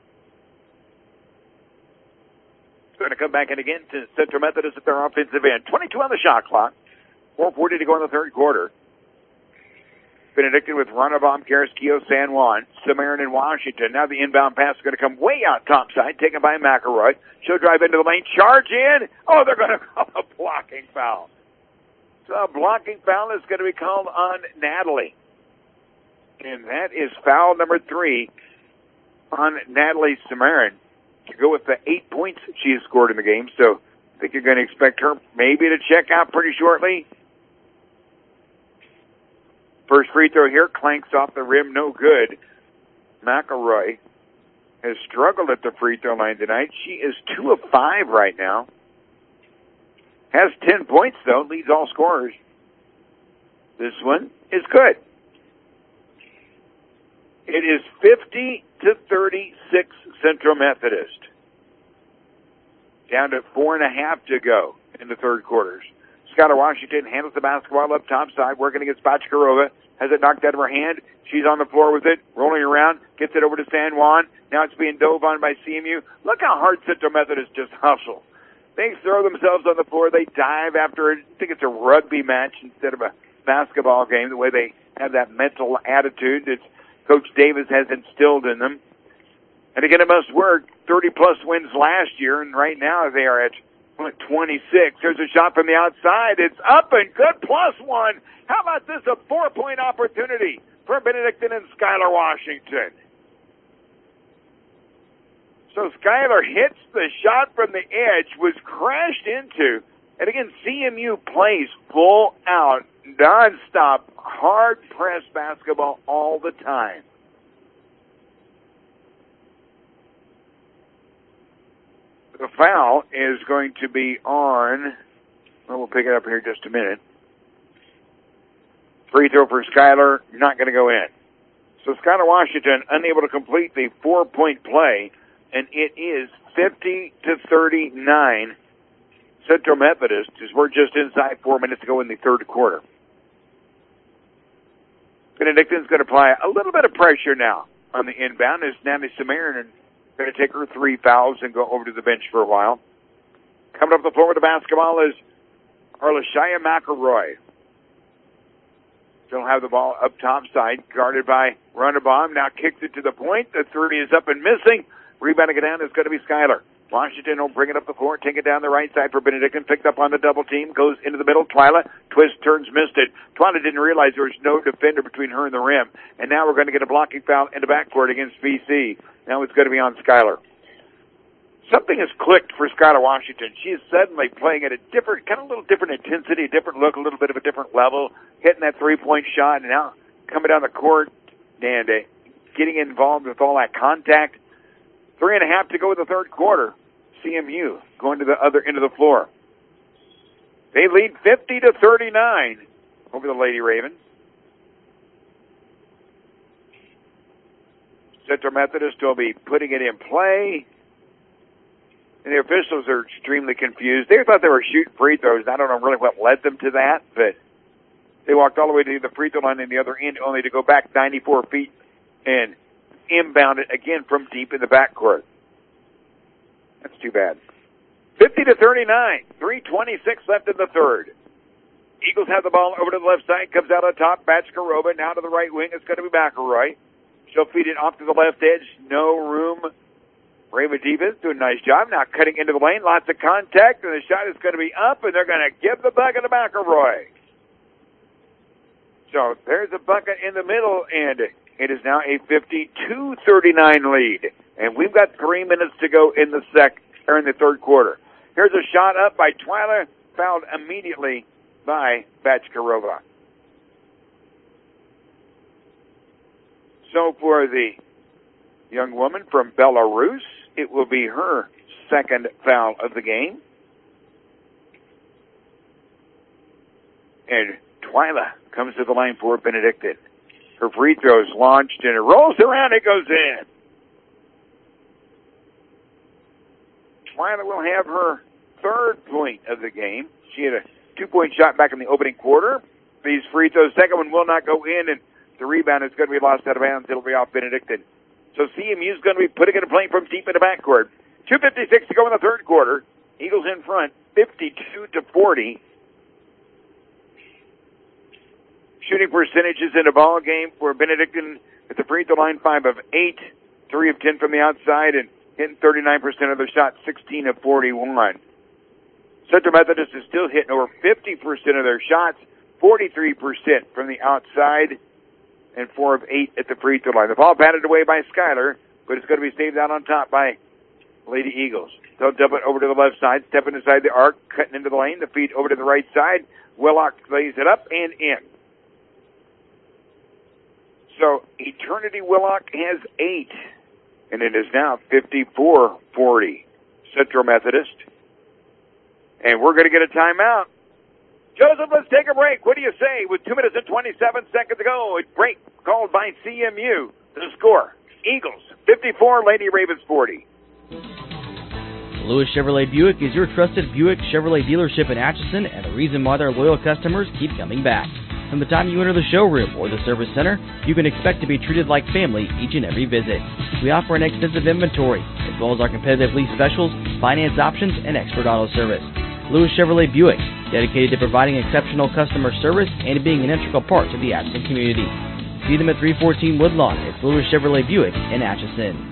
Speaker 4: It's going to come back in again to Central Methodist at their offensive end. twenty-two on the shot clock. four forty to go in the third quarter. Benedictine with Ronnebaum, Carrasquillo, San Juan, Samaritan, and Washington. Now the inbound pass is going to come way out topside, taken by McElroy. She'll drive into the lane, charge in. Oh, they're going to call a blocking foul. So a blocking foul is going to be called on Natalie. And that is foul number three on Natalie Samaritan to go with the eight points she has scored in the game. So I think you're going to expect her maybe to check out pretty shortly. First free throw here clanks off the rim, no good. McElroy has struggled at the free throw line tonight. She is two of five right now. Has ten points, though, leads all scorers. This one is good. It is fifty to thirty-six Central Methodist. Down to four and a half to go in the third quarters. Skylar Washington handles the basketball up top side, working against Bachkarova. Has it knocked out of her hand. She's on the floor with it, rolling around, gets it over to San Juan. Now it's being dove on by C M U. Look how hard Central Methodist just hustle. They throw themselves on the floor. They dive after it. I think it's a rugby match instead of a basketball game, the way they have that mental attitude that Coach Davis has instilled in them. And again, it must work. thirty-plus wins last year, and right now they are at twenty-six. There's a shot from the outside. It's up and good, plus one. How about this, a four-point opportunity for Benedictine and Skylar Washington. So Skylar hits the shot from the edge, was crashed into, and again, C M U plays full out, nonstop, hard-pressed basketball all the time. The foul is going to be on, well, we'll pick it up here in just a minute. Free throw for Skylar, not going to go in. So Skylar Washington unable to complete the four-point play, and it is fifty to thirty-nine Central Methodist, as we're just inside four minutes to go in the third quarter. Benedictine's going to apply a little bit of pressure now on the inbound as Natalie Samaritan going to take her three fouls and go over to the bench for a while. Coming up the floor with the basketball is Arleshia McElroy. She'll have the ball up top side, guarded by Ronnebaum. Now kicks it to the point. The three is up and missing. Rebounding it down is going to be Skylar. Washington will bring it up the floor, take it down the right side for Benedictine. Picked up on the double team, goes into the middle. Twyla, twist, turns, missed it. Twyla didn't realize there was no defender between her and the rim. And now we're going to get a blocking foul in the backcourt against V C. Now it's going to be on Skylar. Something has clicked for Skylar Washington. She is suddenly playing at a different, kind of a little different intensity, a different look, a little bit of a different level, hitting that three-point shot, and now coming down the court and uh, getting involved with all that contact. Three and a half to go in the third quarter. C M U going to the other end of the floor. They lead fifty to thirty-nine over the Lady Ravens. Central Methodist will be putting it in play. And the officials are extremely confused. They thought they were shooting free throws. I don't know really what led them to that, but they walked all the way to the free throw line in the other end only to go back ninety-four feet and inbound it again from deep in the backcourt. That's too bad. fifty to thirty-nine. three twenty-six left in the third. Eagles have the ball over to the left side. Comes out on top. Bachkarova now to the right wing. It's going to be McElroy. She'll feed it off to the left edge. No room. Reva Divas doing a nice job. Now cutting into the lane. Lots of contact. And the shot is going to be up. And they're going to give the bucket to McElroy. So there's a bucket in the middle. And it is now a fifty-two thirty-nine lead. And we've got three minutes to go in the sec or in the third quarter. Here's a shot up by Twyla, fouled immediately by Bachkarova. So for the young woman from Belarus, it will be her second foul of the game. And Twyla comes to the line for Benedictine. Her free throw is launched and it rolls around, it goes in. Twyla will have her third point of the game. She had a two-point shot back in the opening quarter. these free throws. Second one will not go in, and the rebound is going to be lost out of bounds. It'll be off Benedictine. So C M U is going to be putting it in play from deep in the backcourt. two fifty-six to go in the third quarter. Eagles in front, fifty-two to forty. Shooting percentages in a ball game for Benedictine at the free throw line, five of eight, three of ten from the outside, and hitting thirty-nine percent of their shots, sixteen of forty-one. Central Methodist is still hitting over fifty percent of their shots, forty-three percent from the outside, and four of eight at the free throw line. The ball batted away by Schuyler, but it's going to be saved out on top by Lady Eagles. They'll dump it over to the left side, stepping inside the arc, cutting into the lane, the feed over to the right side. Willock lays it up and in. So Eternity Willock has eight, and it is now fifty-four forty. Central Methodist. And we're going to get a timeout. Joseph, let's take a break. What do you say? With two minutes and twenty-seven seconds to go, a break called by C M U. The score, Eagles fifty-four, Lady Ravens forty.
Speaker 17: Lewis Chevrolet Buick is your trusted Buick Chevrolet dealership in Atchison, and the reason why their loyal customers keep coming back. From the time you enter the showroom or the service center, you can expect to be treated like family each and every visit. We offer an extensive inventory, as well as our competitive lease specials, finance options, and expert auto service. Lewis Chevrolet Buick, dedicated to providing exceptional customer service and being an integral part to the Atchison community. See them at three fourteen Woodlawn at Lewis Chevrolet Buick in Atchison.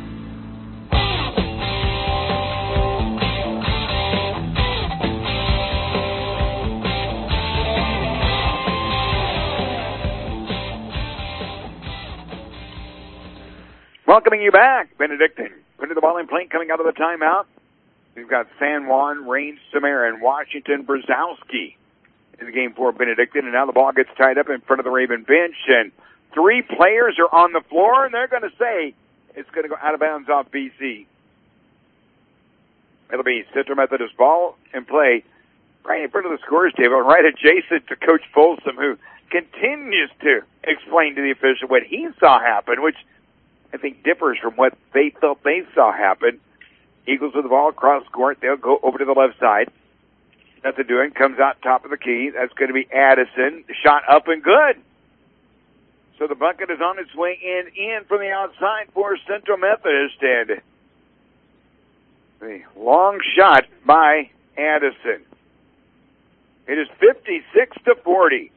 Speaker 4: Welcoming you back, Benedictine. Putting the ball in play, coming out of the timeout. We've got San Juan, Rain Samaritan, Washington, Brzezowski in the game for Benedictine. And now the ball gets tied up in front of the Raven bench. And three players are on the floor, and they're going to say it's going to go out of bounds off B C. It'll be Central Methodist ball in play right in front of the scores table, right adjacent to Coach Folsom, who continues to explain to the official what he saw happen, which I think differs from what they thought they saw happen. Eagles with the ball across court. They'll go over to the left side. Nothing doing. Comes out top of the key. That's going to be Addison. Shot up and good. So the bucket is on its way in, in from the outside for Central Methodist. And the long shot by Addison. It is fifty-six to forty.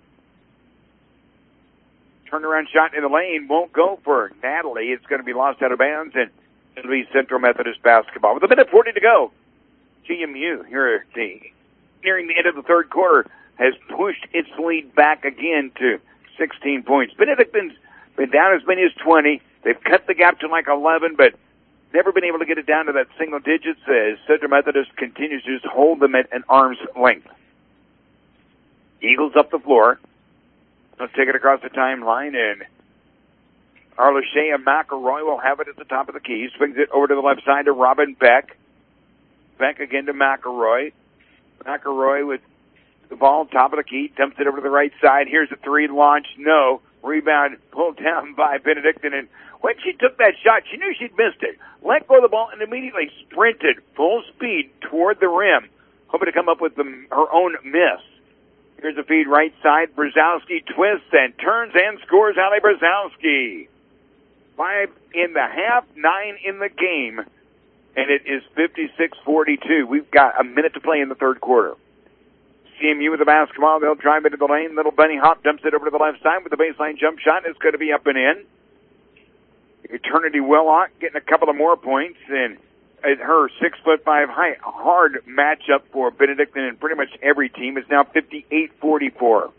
Speaker 4: Turnaround shot in the lane won't go for Natalie. It's going to be lost out of bounds, and it'll be Central Methodist basketball. With a minute forty to go, G M U here at the, nearing the end of the third quarter has pushed its lead back again to sixteen points. Benedictine's been down as many as twenty. They've cut the gap to like eleven, but never been able to get it down to that single digits as Central Methodist continues to just hold them at an arm's length. Eagles up the floor. Let's take it across the timeline, and Arleshea McElroy will have it at the top of the key. Swings it over to the left side to Robin Beck. Beck again to McElroy. McElroy with the ball, top of the key, dumps it over to the right side. Here's a three launch. No. Rebound pulled down by Benedictine. And when she took that shot, she knew she'd missed it. Let go of the ball and immediately sprinted full speed toward the rim, hoping to come up with the, her own miss. Here's a feed right side. Brzezowski twists and turns and scores. Ali Brzezowski. Five in the half, nine in the game. And it is fifty-six forty-two. We've got a minute to play in the third quarter. C M U with the basketball. They'll drive into the lane. Little bunny hop dumps it over to the left side with the baseline jump shot. It's going to be up and in. Eternity Willock getting a couple of more points. And her six foot five height, hard matchup for Benedictine and pretty much every team. It's now fifty-eight forty-four.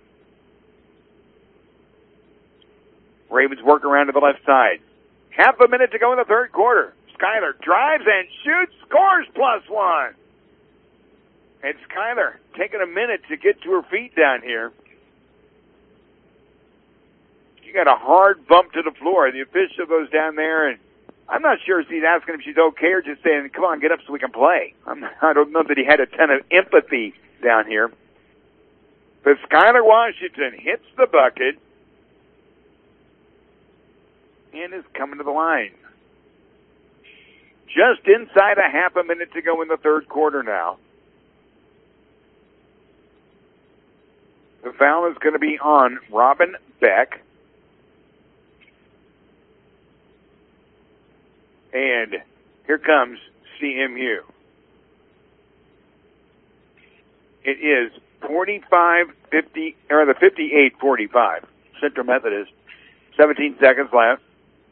Speaker 4: Ravens work around to the left side. Half a minute to go in the third quarter. Schuyler drives and shoots, scores plus one. And Schuyler taking a minute to get to her feet down here. She got a hard bump to the floor. The official goes down there, and I'm not sure if he's asking if she's okay or just saying, come on, get up so we can play. I'm, I don't know that he had a ton of empathy down here. But Schuyler Washington hits the bucket and is coming to the line. Just inside a half a minute to go in the third quarter now. The foul is going to be on Robin Beck. And here comes C M U. It is forty-five fifty, or the fifty-eight forty-five. Central Methodist. seventeen seconds left.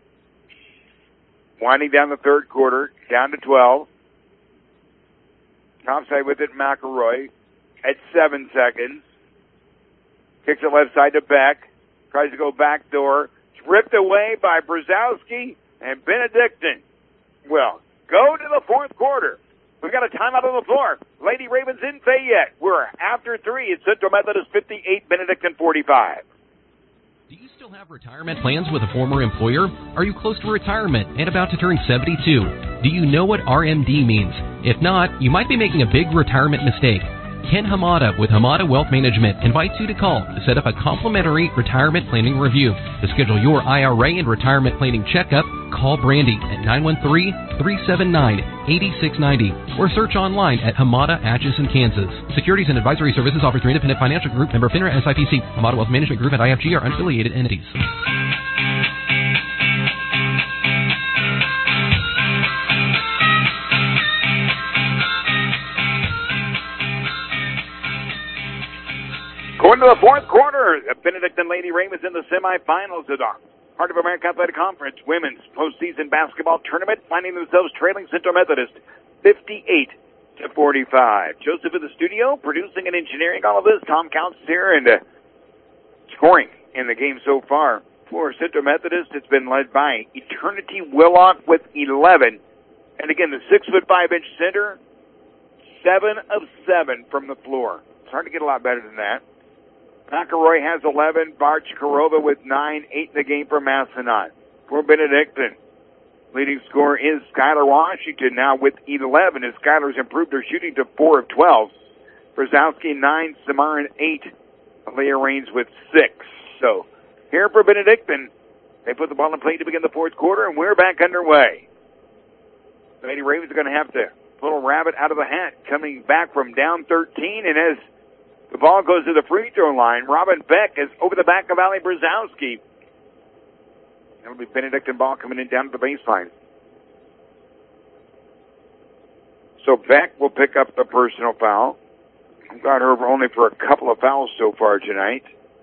Speaker 4: Winding down the third quarter, down to twelve. Topside with it, McElroy at seven seconds. Kicks it left side to Beck. Tries to go back door. It's ripped away by Brzezowski and Benedictine. Well, go to the fourth quarter. We've got a timeout on the floor. Lady Ravens in Fayette. We're after three. It's Central Methodist fifty-eight, Benedictine forty-five.
Speaker 2: Do you still have retirement plans with a former employer? Are you close to retirement and about to turn seventy-two? Do you know what R M D means? If not, you might be making a big retirement mistake. Ken Hamada with Hamada Wealth Management invites you to call to set up a complimentary retirement planning review. To schedule your I R A and retirement planning checkup, call Brandy at nine one three, three seven nine, eight six nine zero or search online at Hamada Atchison, Kansas. Securities and advisory services offered through Independent Financial Group, member FINRA S I P C. Hamada Wealth Management Group and I F G are unaffiliated entities.
Speaker 4: Going to the fourth quarter, the Benedictine Lady Ravens in the semifinals of the Heart of America Athletic Conference Women's Postseason Basketball Tournament, finding themselves trailing Central Methodist fifty-eight to forty-five. Joseph in the studio, producing and engineering all of this. Tom Counts here and uh, scoring in the game so far for Central Methodist. It's been led by Eternity Willock with eleven. And again, the six foot five inch center, seven of seven from the floor. It's hard to get a lot better than that. McElroy has eleven. Barch Karova with nine. eight in the game for Massanutten. For Benedictine, leading scorer is Skylar Washington now with eleven, as Skylar's improved her shooting to four of twelve. Brzezowski, nine. Samarin, eight. Leah Raines with six. So, here for Benedictine, they put the ball in play to begin the fourth quarter, and we're back underway. The Lady Ravens are going to have to pull a rabbit out of the hat, coming back from down thirteen, and as the ball goes to the free throw line, Robin Beck is over the back of Ali Brzezowski. That'll be Benedictine ball coming in down to the baseline. So Beck will pick up the personal foul. I've got her only for a couple of fouls so far tonight.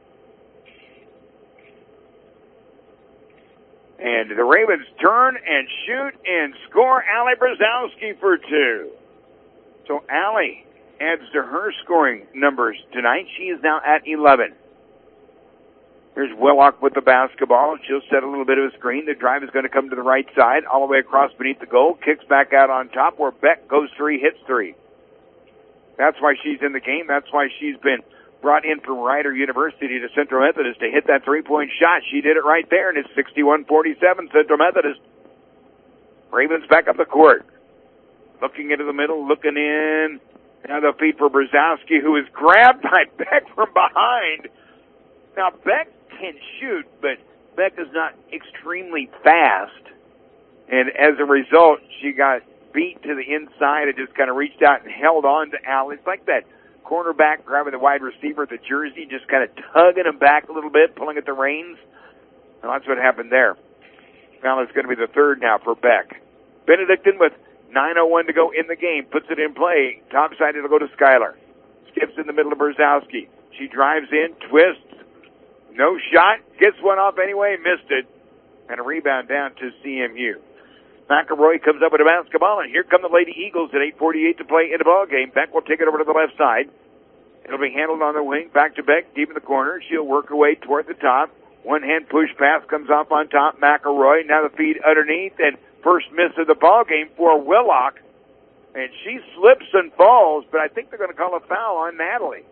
Speaker 4: And the Ravens turn and shoot and score. Ali Brzezowski for two. So Ali adds to her scoring numbers tonight. She is now at eleven. Here's Willock with the basketball. She'll set a little bit of a screen. The drive is going to come to the right side, all the way across beneath the goal. Kicks back out on top where Beck goes three, hits three. That's why she's in the game. That's why she's been brought in from Rider University to Central Methodist to hit that three-point shot. She did it right there, and it's sixty-one forty-seven Central Methodist. Ravens back up the court. Looking into the middle, looking in. Now the feed for Brzezowski, who is grabbed by Beck from behind. Now Beck can shoot, but Beck is not extremely fast. And as a result, she got beat to the inside and just kind of reached out and held on to Al. It's like that cornerback grabbing the wide receiver at the jersey, just kind of tugging him back a little bit, pulling at the reins. And that's what happened there. Now it's going to be the third now for Beck. Benedictine with nine oh one to go in the game, puts it in play. Top side, it'll go to Skylar. Skips in the middle of Brzezowski. She drives in, twists. No shot. Gets one off anyway, missed it. And a rebound down to C M U. McElroy comes up with a basketball, and here come the Lady Eagles at eight forty-eight to play in the ball game. Beck will take it over to the left side. It'll be handled on the wing. Back to Beck, deep in the corner. She'll work her way toward the top. One-hand push pass comes off on top. McElroy, now the feed underneath, and first miss of the ball game for Willock. And she slips and falls, but I think they're going to call a foul on Natalie.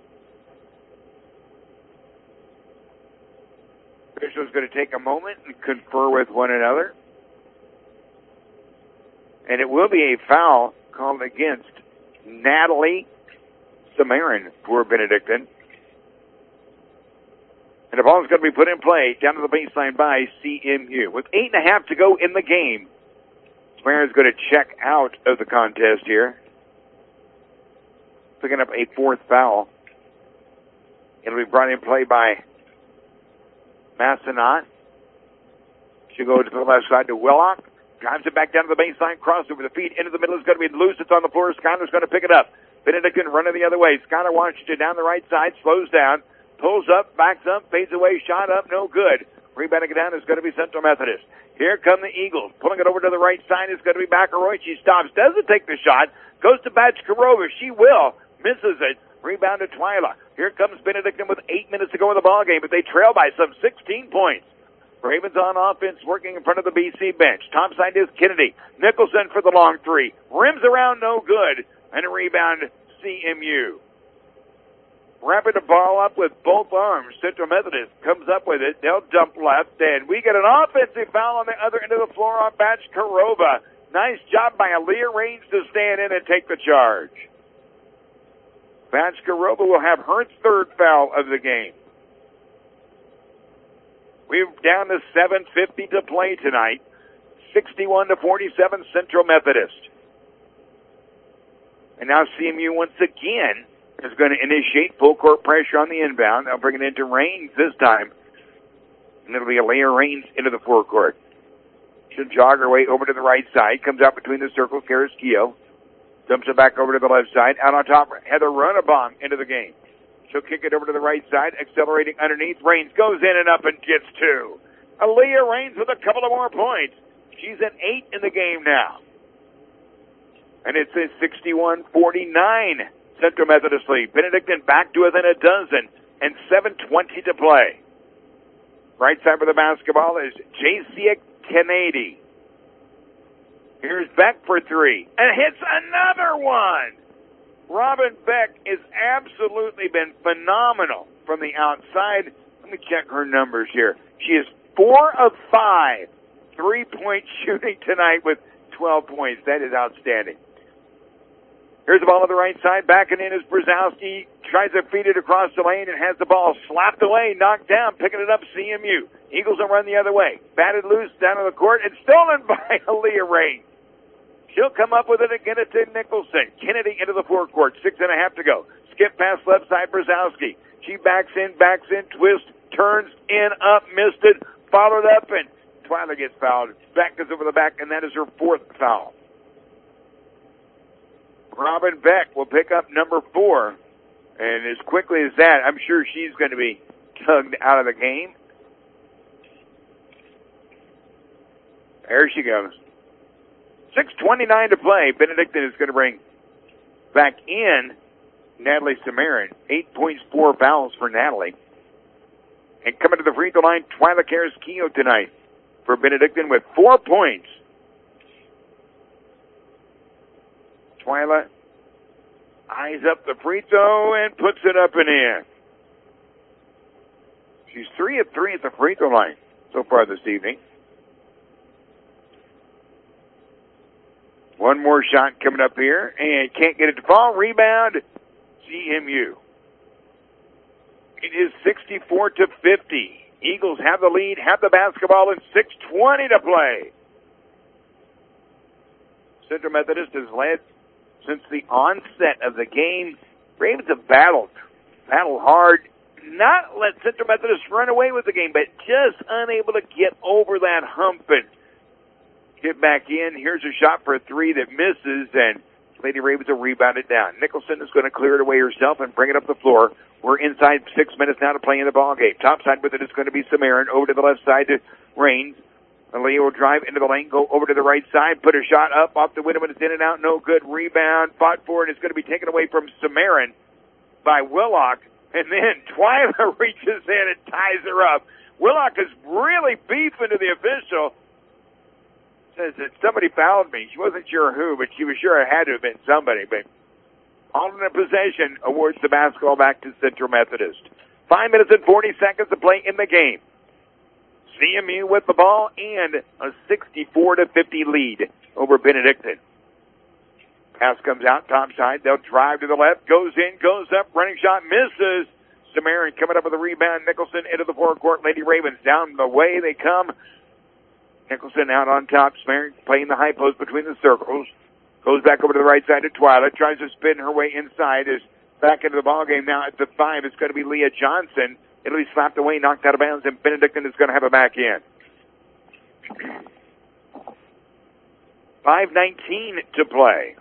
Speaker 4: Officials going to take a moment and confer with one another. And it will be a foul called against Natalie Samarin for Benedictine. And the ball is going to be put in play down to the baseline by C M U. With eight and a half to go in the game, Samarin is going to check out of the contest here. Picking up a fourth foul. It'll be brought in play by Massenat. She'll go to the left side to Willock. Drives it back down to the baseline. Cross over the feet. Into the middle is going to be loose. It's on the floor. Schuyler's going to pick it up. Benedictine running the other way. Schuyler watches it down the right side. Slows down. Pulls up. Backs up. Fades away. Shot up. No good. Rebounding it down is going to be Central Methodist. Here come the Eagles. Pulling it over to the right side is going to be McElroy. She stops. Doesn't take the shot. Goes to Batchkarova. She will. Misses it. Rebound to Twyla. Here comes Benedictine with eight minutes to go in the ballgame, but they trail by some sixteen points. Ravens on offense working in front of the B C bench. Top side is Kennedy. Nicholson for the long three. Rims around, no good. And a rebound, C M U. Wrapping the ball up with both arms. Central Methodist comes up with it. They'll jump left, and we get an offensive foul on the other end of the floor on Batchkarova. Nice job by Aaliyah Raines to stand in and take the charge. Batchkarova will have her third foul of the game. We're down to seven fifty to play tonight. sixty-one to forty-seven Central Methodist. And now C M U once again is going to initiate full court pressure on the inbound. They'll bring it into Raines this time. And it'll be Aaliyah Raines into the forecourt. She'll jog her way over to the right side. Comes out between the circles. Carrasquillo dumps it back over to the left side. Out on top, Heather Runnebaum into the game. She'll kick it over to the right side, accelerating underneath. Raines goes in and up and gets two. Aaliyah Raines with a couple of more points. She's at eight in the game now. And it's a sixty-one forty-nine Central Methodist lead. Benedictine back to within a dozen and seven twenty to play. Right side for the basketball is Jacia Kennedy. Here's Beck for three. And hits another one. Robin Beck has absolutely been phenomenal from the outside. Let me check her numbers here. She is four of five three-point shooting tonight with twelve points. That is outstanding. Here's the ball on the right side. Backing in is Brzezowski. Tries to feed it across the lane and has the ball slapped away, knocked down, picking it up C M U. Eagles will run the other way. Batted loose down on the court and stolen by Aaliyah Raines. She'll come up with it and get it to Nicholson. Kennedy into the forecourt. Six and a half to go. Skip past left side, Brzezowski. She backs in, backs in, twist, turns in, up, missed it, followed up, and Twyla gets fouled. Beck is over the back, and that is her fourth foul. Robin Beck will pick up number four. And as quickly as that, I'm sure she's going to be tugged out of the game. There she goes. six twenty-nine to play. Benedictine is going to bring back in Natalie Samarin. Eight points, four fouls for Natalie. And coming to the free throw line, Twyla Carrasquillo tonight for Benedictine with four points. Twyla eyes up the free throw and puts it up and in. She's three of three at the free throw line so far this evening. One more shot coming up here, and can't get it to fall. Rebound, C M U. It is sixty-four to fifty. Eagles have the lead, have the basketball, and six twenty to play. Central Methodist has led since the onset of the game. Ravens have battled, battled hard, not let Central Methodist run away with the game, but just unable to get over that hump and get back in. Here's a shot for a three that misses, and Lady Ravens will rebound it down. Nicholson is going to clear it away herself and bring it up the floor. We're inside six minutes now to play in the ball game. Top side with it is going to be Samarin. Over to the left side to Raines. Aaliyah will drive into the lane, go over to the right side, put a shot up off the window, but it's in and out. No good. Rebound, fought for it. It's going to be taken away from Samarin by Willock. And then Twyla reaches in and ties her up. Willock is really beefing to the official. Says that somebody fouled me. She wasn't sure who, but she was sure it had to have been somebody. But alternate possession awards the basketball back to Central Methodist. Five minutes and forty seconds to play in the game. C M U with the ball and a sixty-four to fifty lead over Benedictine. Pass comes out, top side. They'll drive to the left, goes in, goes up, running shot, misses. Samarin coming up with a rebound. Nicholson into the forecourt. Lady Ravens down the way they come. Nicholson out on top. Samarin playing the high post between the circles. Goes back over to the right side to Twyla. Tries to spin her way inside as back into the ballgame now at the five. It's going to be Leah Johnson. It'll be slapped away, knocked out of bounds, and Benedictine is going to have it back in. five nineteen to play.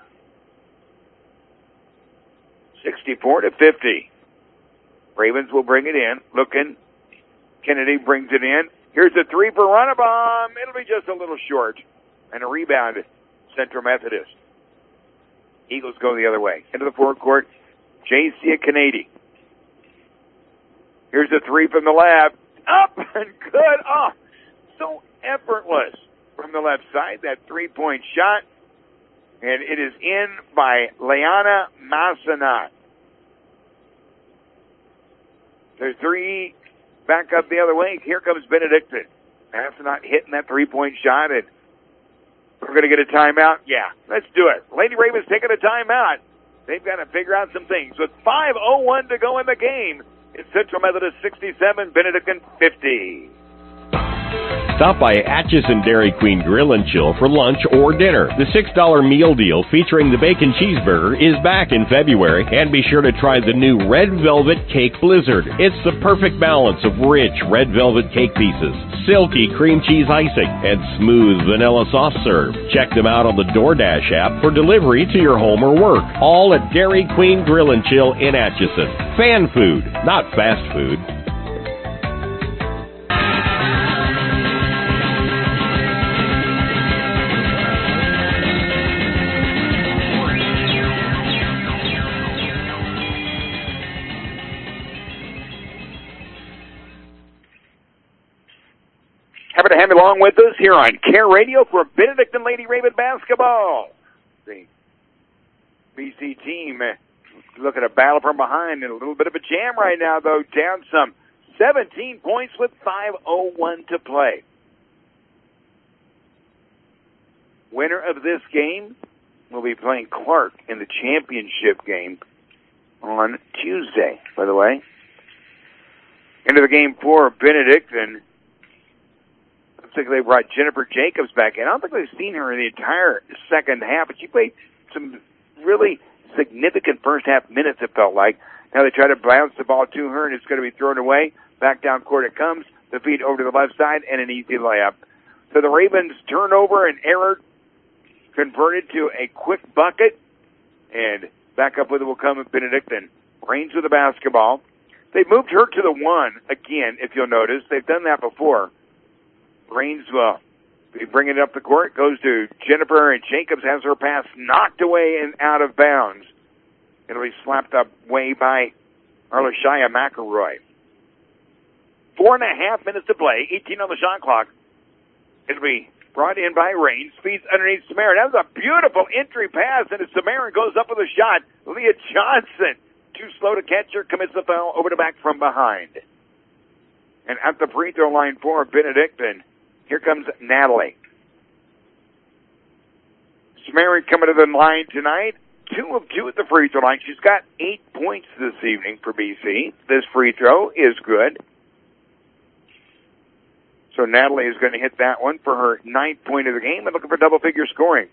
Speaker 4: sixty-four to fifty. Ravens will bring it in. Looking. Kennedy brings it in. Here's a three for Runabomb. It'll be just a little short. And a rebound, Central Methodist. Eagles go the other way. Into the forecourt, J C Kennedy. Here's a three from the lab. Up and good. Oh, so effortless from the left side. That three-point shot. And it is in by Leanna Massanat. There's three back up the other way. Here comes Benedictine. Massanat hitting that three-point shot, and we're going to get a timeout. Yeah, let's do it. Lady Ravens taking a timeout. They've got to figure out some things. With five oh one to go in the game, it's Central Methodist sixty-seven, Benedictine fifty.
Speaker 3: Stop by Atchison Dairy Queen Grill and Chill for lunch or dinner. The six dollar meal deal featuring the bacon cheeseburger is back in February, and be sure to try the new Red Velvet Cake Blizzard. It's the perfect balance of rich red velvet cake pieces, silky cream cheese icing, and smooth vanilla soft serve. Check them out on the DoorDash app for delivery to your home or work. All at Dairy Queen Grill and Chill in Atchison. Fan food, not fast food.
Speaker 4: Happy to have you along with us here on Care Radio for Benedictine Lady Raven basketball. The B C team looking to battle from behind in a little bit of a jam right now, though. Down some seventeen points with five oh one to play. Winner of this game will be playing Clark in the championship game on Tuesday, by the way. Into the game for Benedictine. Looks like they brought Jennifer Jacobs back in. I don't think we've seen her in the entire second half, but she played some really significant first half minutes, it felt like. Now they try to bounce the ball to her, and it's going to be thrown away. Back down court it comes. The feed over to the left side, and an easy layup. So the Ravens turnover and error converted to a quick bucket, and back up with it will come Benedictine. Raines with the basketball. They moved her to the one again, if you'll notice. They've done that before. Raines will be bringing it up the court. Goes to Jennifer, and Jacobs has her pass knocked away and out of bounds. It'll be slapped up way by Arleshia McElroy. Four and a half minutes to play. eighteen on the shot clock. It'll be brought in by Raines. Speeds underneath Samarin. That was a beautiful entry pass, and as Samarin goes up with a shot, Leah Johnson, too slow to catch her, commits the foul over to back from behind. And at the free throw line for Benedictine, here comes Natalie. Samarin coming to the line tonight. Two of two at the free throw line. She's got eight points this evening for B C. This free throw is good. So Natalie is going to hit that one for her ninth point of the game and looking for double-figure scoring.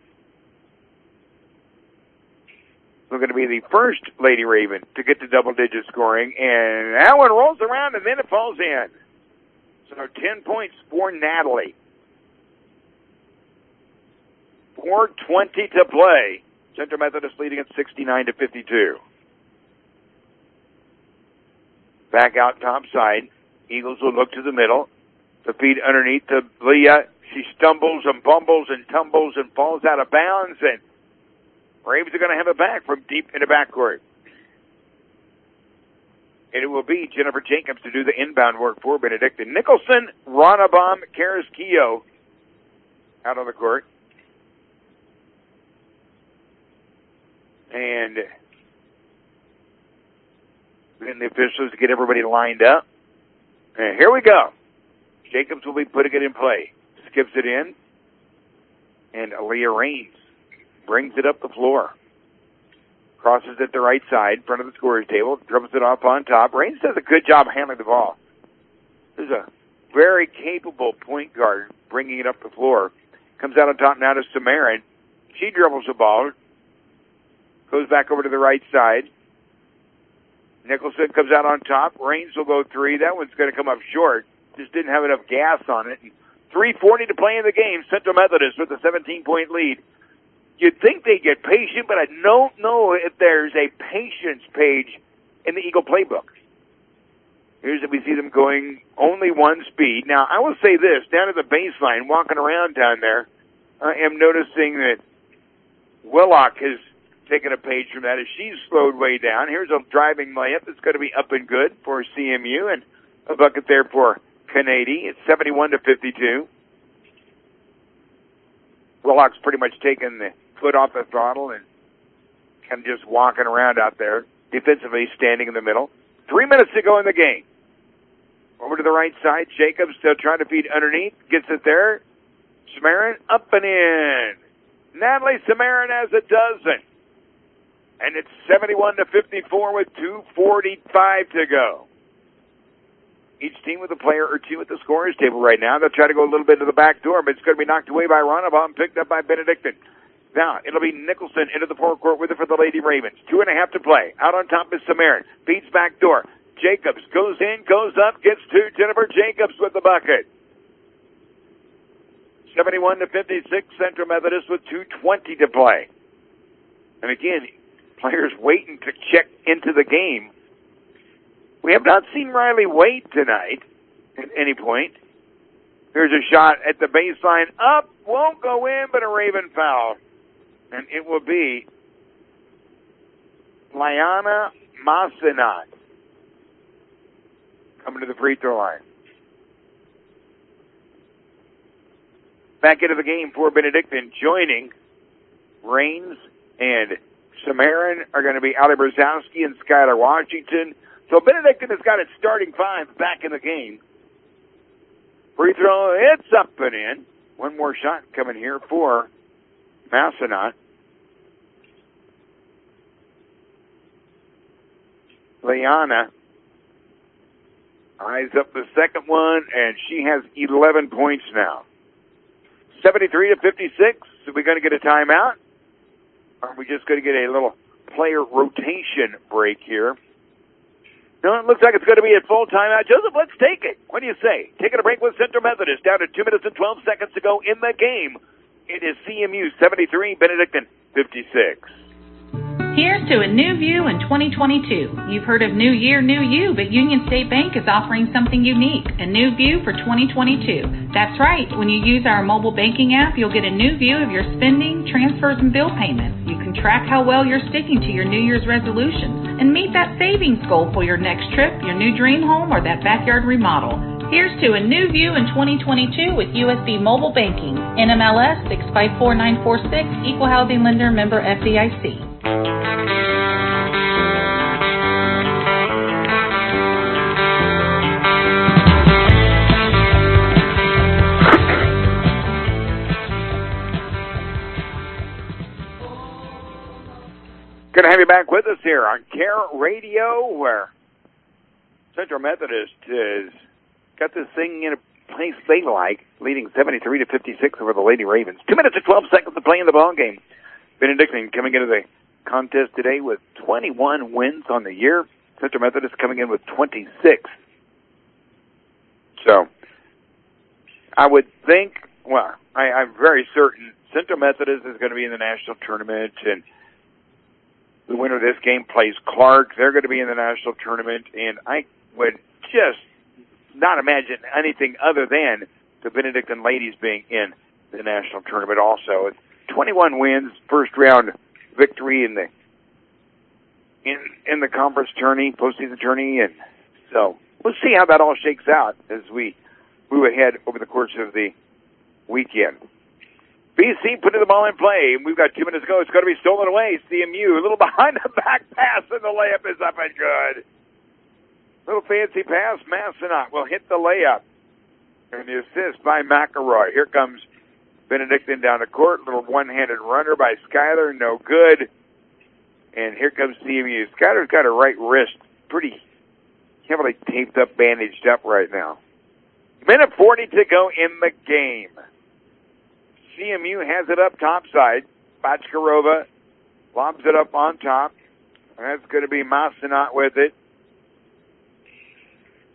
Speaker 4: We're going to be the first Lady Raven to get to double-digit scoring, and that one rolls around and then it falls in. So ten points for Natalie. four twenty to play. Central Methodist leading at sixty-nine to fifty-two. Back out top side. Eagles will look to the middle. The feed underneath to Leah. She stumbles and bumbles and tumbles and falls out of bounds, and Ravens are going to have it back from deep in the backcourt. And it will be Jennifer Jacobs to do the inbound work for Benedictine. Nicholson, Ronabom, Carrasquillo out on the court. And then the officials get everybody lined up. And here we go. Jacobs will be putting it in play. Skips it in. And Aaliyah Raines brings it up the floor. Crosses it the right side, in front of the scorer's table, dribbles it off on top. Raines does a good job handling the ball. There's a very capable point guard bringing it up the floor. Comes out on top now to Samarin. She dribbles the ball. Goes back over to the right side. Nicholson comes out on top. Raines will go three. That one's going to come up short. Just didn't have enough gas on it. three forty to play in the game. Central Methodist with a seventeen-point lead. You'd think they'd get patient, but I don't know if there's a patience page in the Eagle playbook. Here's if we see them going only one speed. Now, I will say this. Down at the baseline, walking around down there, I am noticing that Willock has taken a page from that as she's slowed way down. Here's a driving layup that's going to be up and good for C M U, and a bucket there for Canady. It's seventy-one to fifty-two. Willock's pretty much taken the foot off the throttle and kind of just walking around out there, defensively standing in the middle. Three minutes to go in the game. Over to the right side, Jacobs still trying to feed underneath, gets it there. Samarin up and in. Natalie Samarin has a dozen. And it's seventy-one to fifty-four with two forty-five to go. Each team with a player or two at the scorer's table right now. They'll try to go a little bit to the back door, but it's going to be knocked away by Ronabaugh and picked up by Benedictine. Now, it'll be Nicholson into the forecourt with it for the Lady Ravens. Two and a half to play. Out on top is Samarin. Feeds back door. Jacobs goes in, goes up, gets to Jennifer Jacobs with the bucket. seventy-one to fifty-six, Central Methodist with two twenty to play. And again, players waiting to check into the game. We have not seen Riley Wade tonight at any point. Here's a shot at the baseline. Up, won't go in, but a Raven foul. And it will be Liana Masenat coming to the free throw line. Back into the game for Benedictine, joining Raines and Samarin are going to be Ali Brzezowski and Skylar Washington. So Benedictine has got its starting five back in the game. Free throw, it's up and in. One more shot coming here for Masenat. Liana eyes up the second one, and she has eleven points now. seventy-three to fifty-six. Are we going to get a timeout? Or are we just going to get a little player rotation break here? No, it looks like it's going to be a full timeout. Joseph, let's take it. What do you say? Taking a break with Central Methodist down to two minutes and twelve seconds to go in the game. It is C M U seventy-three, Benedictine fifty-six.
Speaker 12: Here's to a new view in twenty twenty-two. You've heard of New Year, New You, but Union State Bank is offering something unique, a new view for twenty twenty-two. That's right. When you use our mobile banking app, you'll get a new view of your spending, transfers, and bill payments. You can track how well you're sticking to your New Year's resolutions and meet that savings goal for your next trip, your new dream home, or that backyard remodel. Here's to a new view in twenty twenty-two with U S B Mobile Banking. N M L S six five four nine four six, Equal Housing Lender, member F D I C.
Speaker 4: Good to have you back with us here on Care Radio, where Central Methodist has got this thing in a place they like, leading seventy-three to fifty-six over the Lady Ravens. Two minutes and twelve seconds to play in the ball game. Benedictine coming into the contest today with twenty-one wins on the year. Central Methodist coming in with twenty-six. So, I would think, well, I, I'm very certain Central Methodist is going to be in the national tournament, and the winner of this game plays Clark. They're going to be in the national tournament, and I would just not imagine anything other than the Benedictine ladies being in the national tournament also. twenty-one wins, first round victory in the in in the conference tourney, postseason tourney, and so we'll see how that all shakes out as we move ahead over the course of the weekend. B C putting the ball in play, and we've got two minutes to go. It's going to be stolen away. C M U a little behind the back pass, and the layup is up and good. Little fancy pass. Masenat will hit the layup. And the assist by McElroy. Here comes Benedictine down the court. Little one-handed runner by Skyler. No good. And here comes C M U. Skyler's got her right wrist pretty heavily taped up, bandaged up right now. Minute forty to go in the game. C M U has it up topside. Bachkarova lobs it up on top. That's going to be Masenat with it.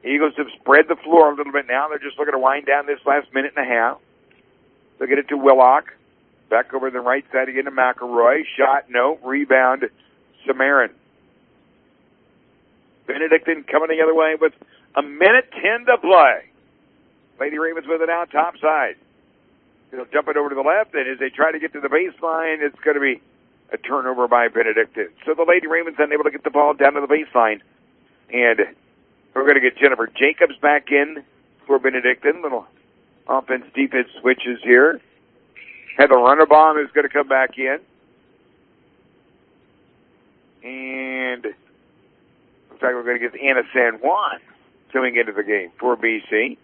Speaker 4: Eagles have spread the floor a little bit now. They're just looking to wind down this last minute and a half. They'll get it to Willock. Back over the right side again to McElroy. Shot, no. Rebound, Samarin. Benedictine coming the other way with a minute ten to play. Lady Ravens with it out top side. They'll jump it over to the left, and as they try to get to the baseline, it's going to be a turnover by Benedictine. So the Lady Ravens unable to get the ball down to the baseline. And we're going to get Jennifer Jacobs back in for Benedictine. Little offense-defense switches here. Heather Runnerbaum is going to come back in. And looks like we're going to get Anna San Juan coming into the game for B C.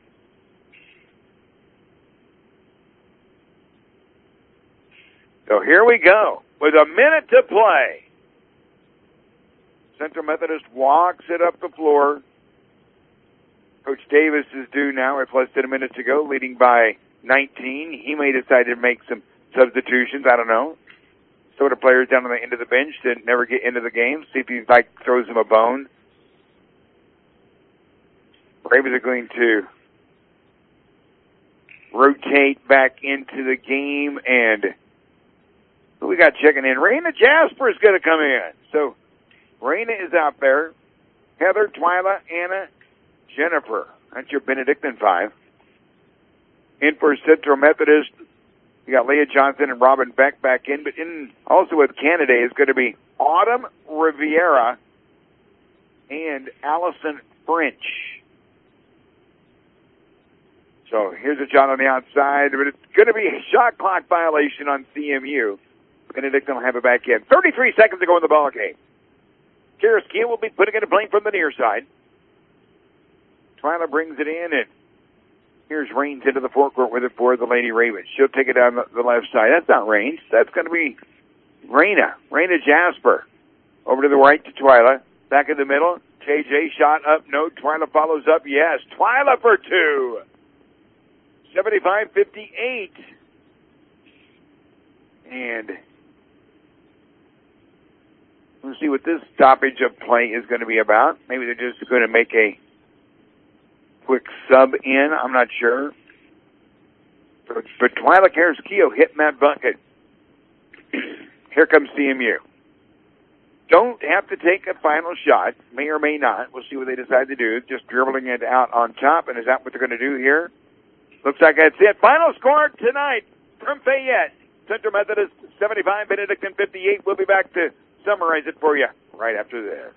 Speaker 4: So here we go with a minute to play. Central Methodist walks it up the floor. Coach Davis is due now with less than a minute to go, leading by nineteen. He may decide to make some substitutions. I don't know. Some of the players down on the end of the bench that never get into the game. See if he like throws them a bone. Ravens are going to rotate back into the game, and who we got checking in? Raina Jasper is going to come in. So Raina is out there. Heather, Twyla, Anna, Jennifer. That's your Benedictine five. In for Central Methodist, you got Leah Johnson and Robin Beck back in, but in also with Canada is going to be Autumn Riviera and Allison French. So here's a shot on the outside, but it's going to be a shot clock violation on C M U. Benedictine will have it back in. thirty-three seconds to go in the ball game. Kara Skia will be putting it in play from the near side. Twyla brings it in, and here's Raines into the forecourt with it for the Lady Ravens. She'll take it down the left side. That's not Raines. That's going to be Raina. Raina Jasper. Over to the right to Twyla. Back in the middle. J J shot up. No. Twyla follows up. Yes. Twyla for two. seventy-five fifty-eight. And we'll see what this stoppage of play is going to be about. Maybe they're just going to make a quick sub in. I'm not sure. But, but Twyla Carrasquillo hitting that bucket. Here comes C M U. Don't have to take a final shot. May or may not. We'll see what they decide to do. Just dribbling it out on top. And is that what they're going to do here? Looks like that's it. Final score tonight from Fayette. Central Methodist seventy-five, Benedictine fifty-eight. We'll be back to summarize it for you right after this.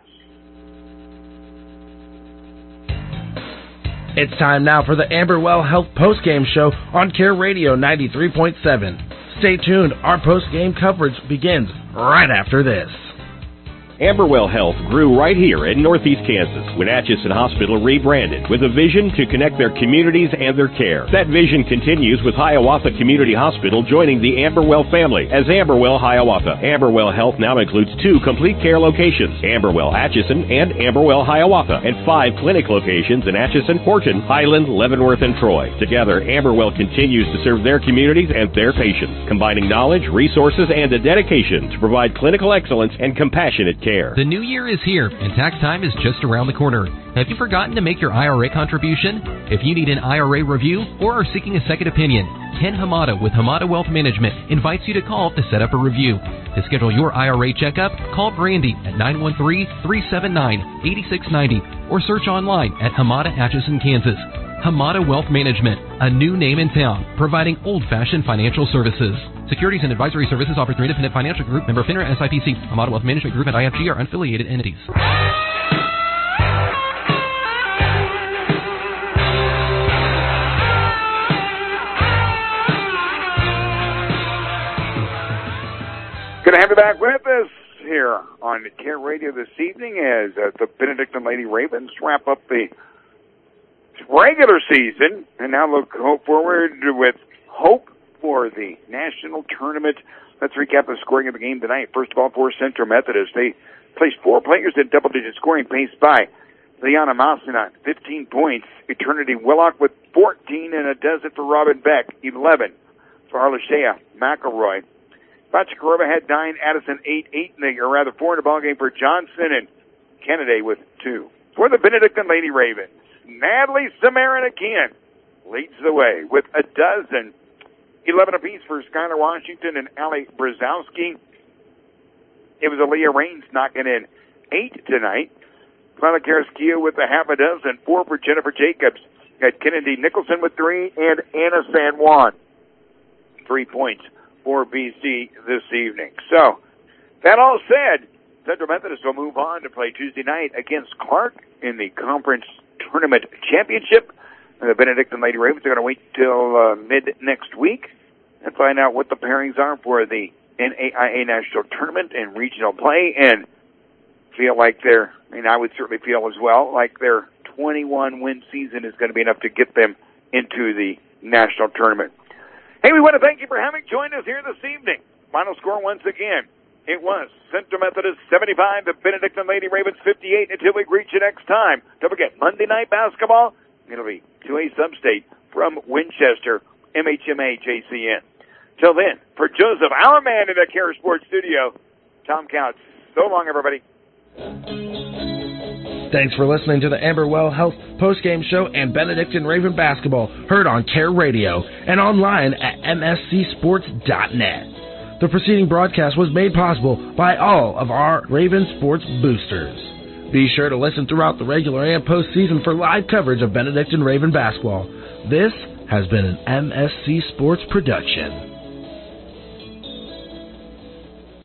Speaker 1: It's time now for the Amberwell Health Postgame Show on Care Radio ninety-three point seven. Stay tuned. Our postgame coverage begins right after this.
Speaker 3: Amberwell Health grew right here in Northeast Kansas when Atchison Hospital rebranded with a vision to connect their communities and their care. That vision continues with Hiawatha Community Hospital joining the Amberwell family as Amberwell Hiawatha. Amberwell Health now includes two complete care locations, Amberwell Atchison and Amberwell Hiawatha, and five clinic locations in Atchison, Horton, Highland, Leavenworth, and Troy. Together, Amberwell continues to serve their communities and their patients, combining knowledge, resources, and a dedication to provide clinical excellence and compassionate care.
Speaker 2: The new year is here, and tax time is just around the corner. Have you forgotten to make your I R A contribution? If you need an I R A review or are seeking a second opinion, Ken Hamada with Hamada Wealth Management invites you to call to set up a review. To schedule your I R A checkup, call Brandy at nine one three, three seven nine, eight six nine zero or search online at Hamada Atchison, Kansas. Hamada Wealth Management, a new name in town, providing old-fashioned financial services. Securities and advisory services offered through Independent Financial Group, member FINRA S I P C. Hamada Wealth Management Group and I F G are unaffiliated entities.
Speaker 4: Good to have you back with us here on Care Radio this evening as uh, the Benedictine Lady Ravens wrap up the regular season and now look hope forward with hope for the national tournament. Let's recap the scoring of the game tonight. First of all, for Central Methodist, they placed four players at double-digit scoring, paced by Liana Masina, fifteen points. Eternity Willock with fourteen, and it does it for Robin Beck, eleven for Arleshea McElroy. Pachakarova had nine, Addison eight, eight, and they, or rather four in the ballgame for Johnson, and Kennedy with two. For the Benedictine Lady Ravens, Natalie Samarin again leads the way with a dozen, eleven apiece for Skylar Washington and Allie Brzezowski. It was Aaliyah Raines knocking in eight tonight. Clara Karaskia with a half a dozen, four for Jennifer Jacobs. Got Kennedy Nicholson with three, and Anna San Juan. Three points for B C this evening. So, that all said, Central Methodist will move on to play Tuesday night against Clark in the conference tournament championship. And the Benedictine Lady Ravens are going to wait till uh, mid next week and find out what the pairings are for the N A I A National Tournament and regional play, and feel like they're, I mean, I would certainly feel as well, like their twenty-one win season is going to be enough to get them into the national tournament. Hey, we want to thank you for having joined us here this evening. Final score once again, it was Central Methodist seventy-five, the Benedictine Lady Ravens fifty-eight. Until we reach you next time, don't forget, Monday night basketball, it'll be two A Sub-State from Winchester, M H M A J C N. Till then, for Joseph, our man in the Care Sports Studio, Tom Couch. So long, everybody.
Speaker 1: Thanks for listening to the Amberwell Health postgame show and Benedictine Raven basketball, heard on Care Radio and online at m s c sports dot net. The preceding broadcast was made possible by all of our Raven Sports boosters. Be sure to listen throughout the regular and postseason for live coverage of Benedictine Raven basketball. This has been an M S C Sports production.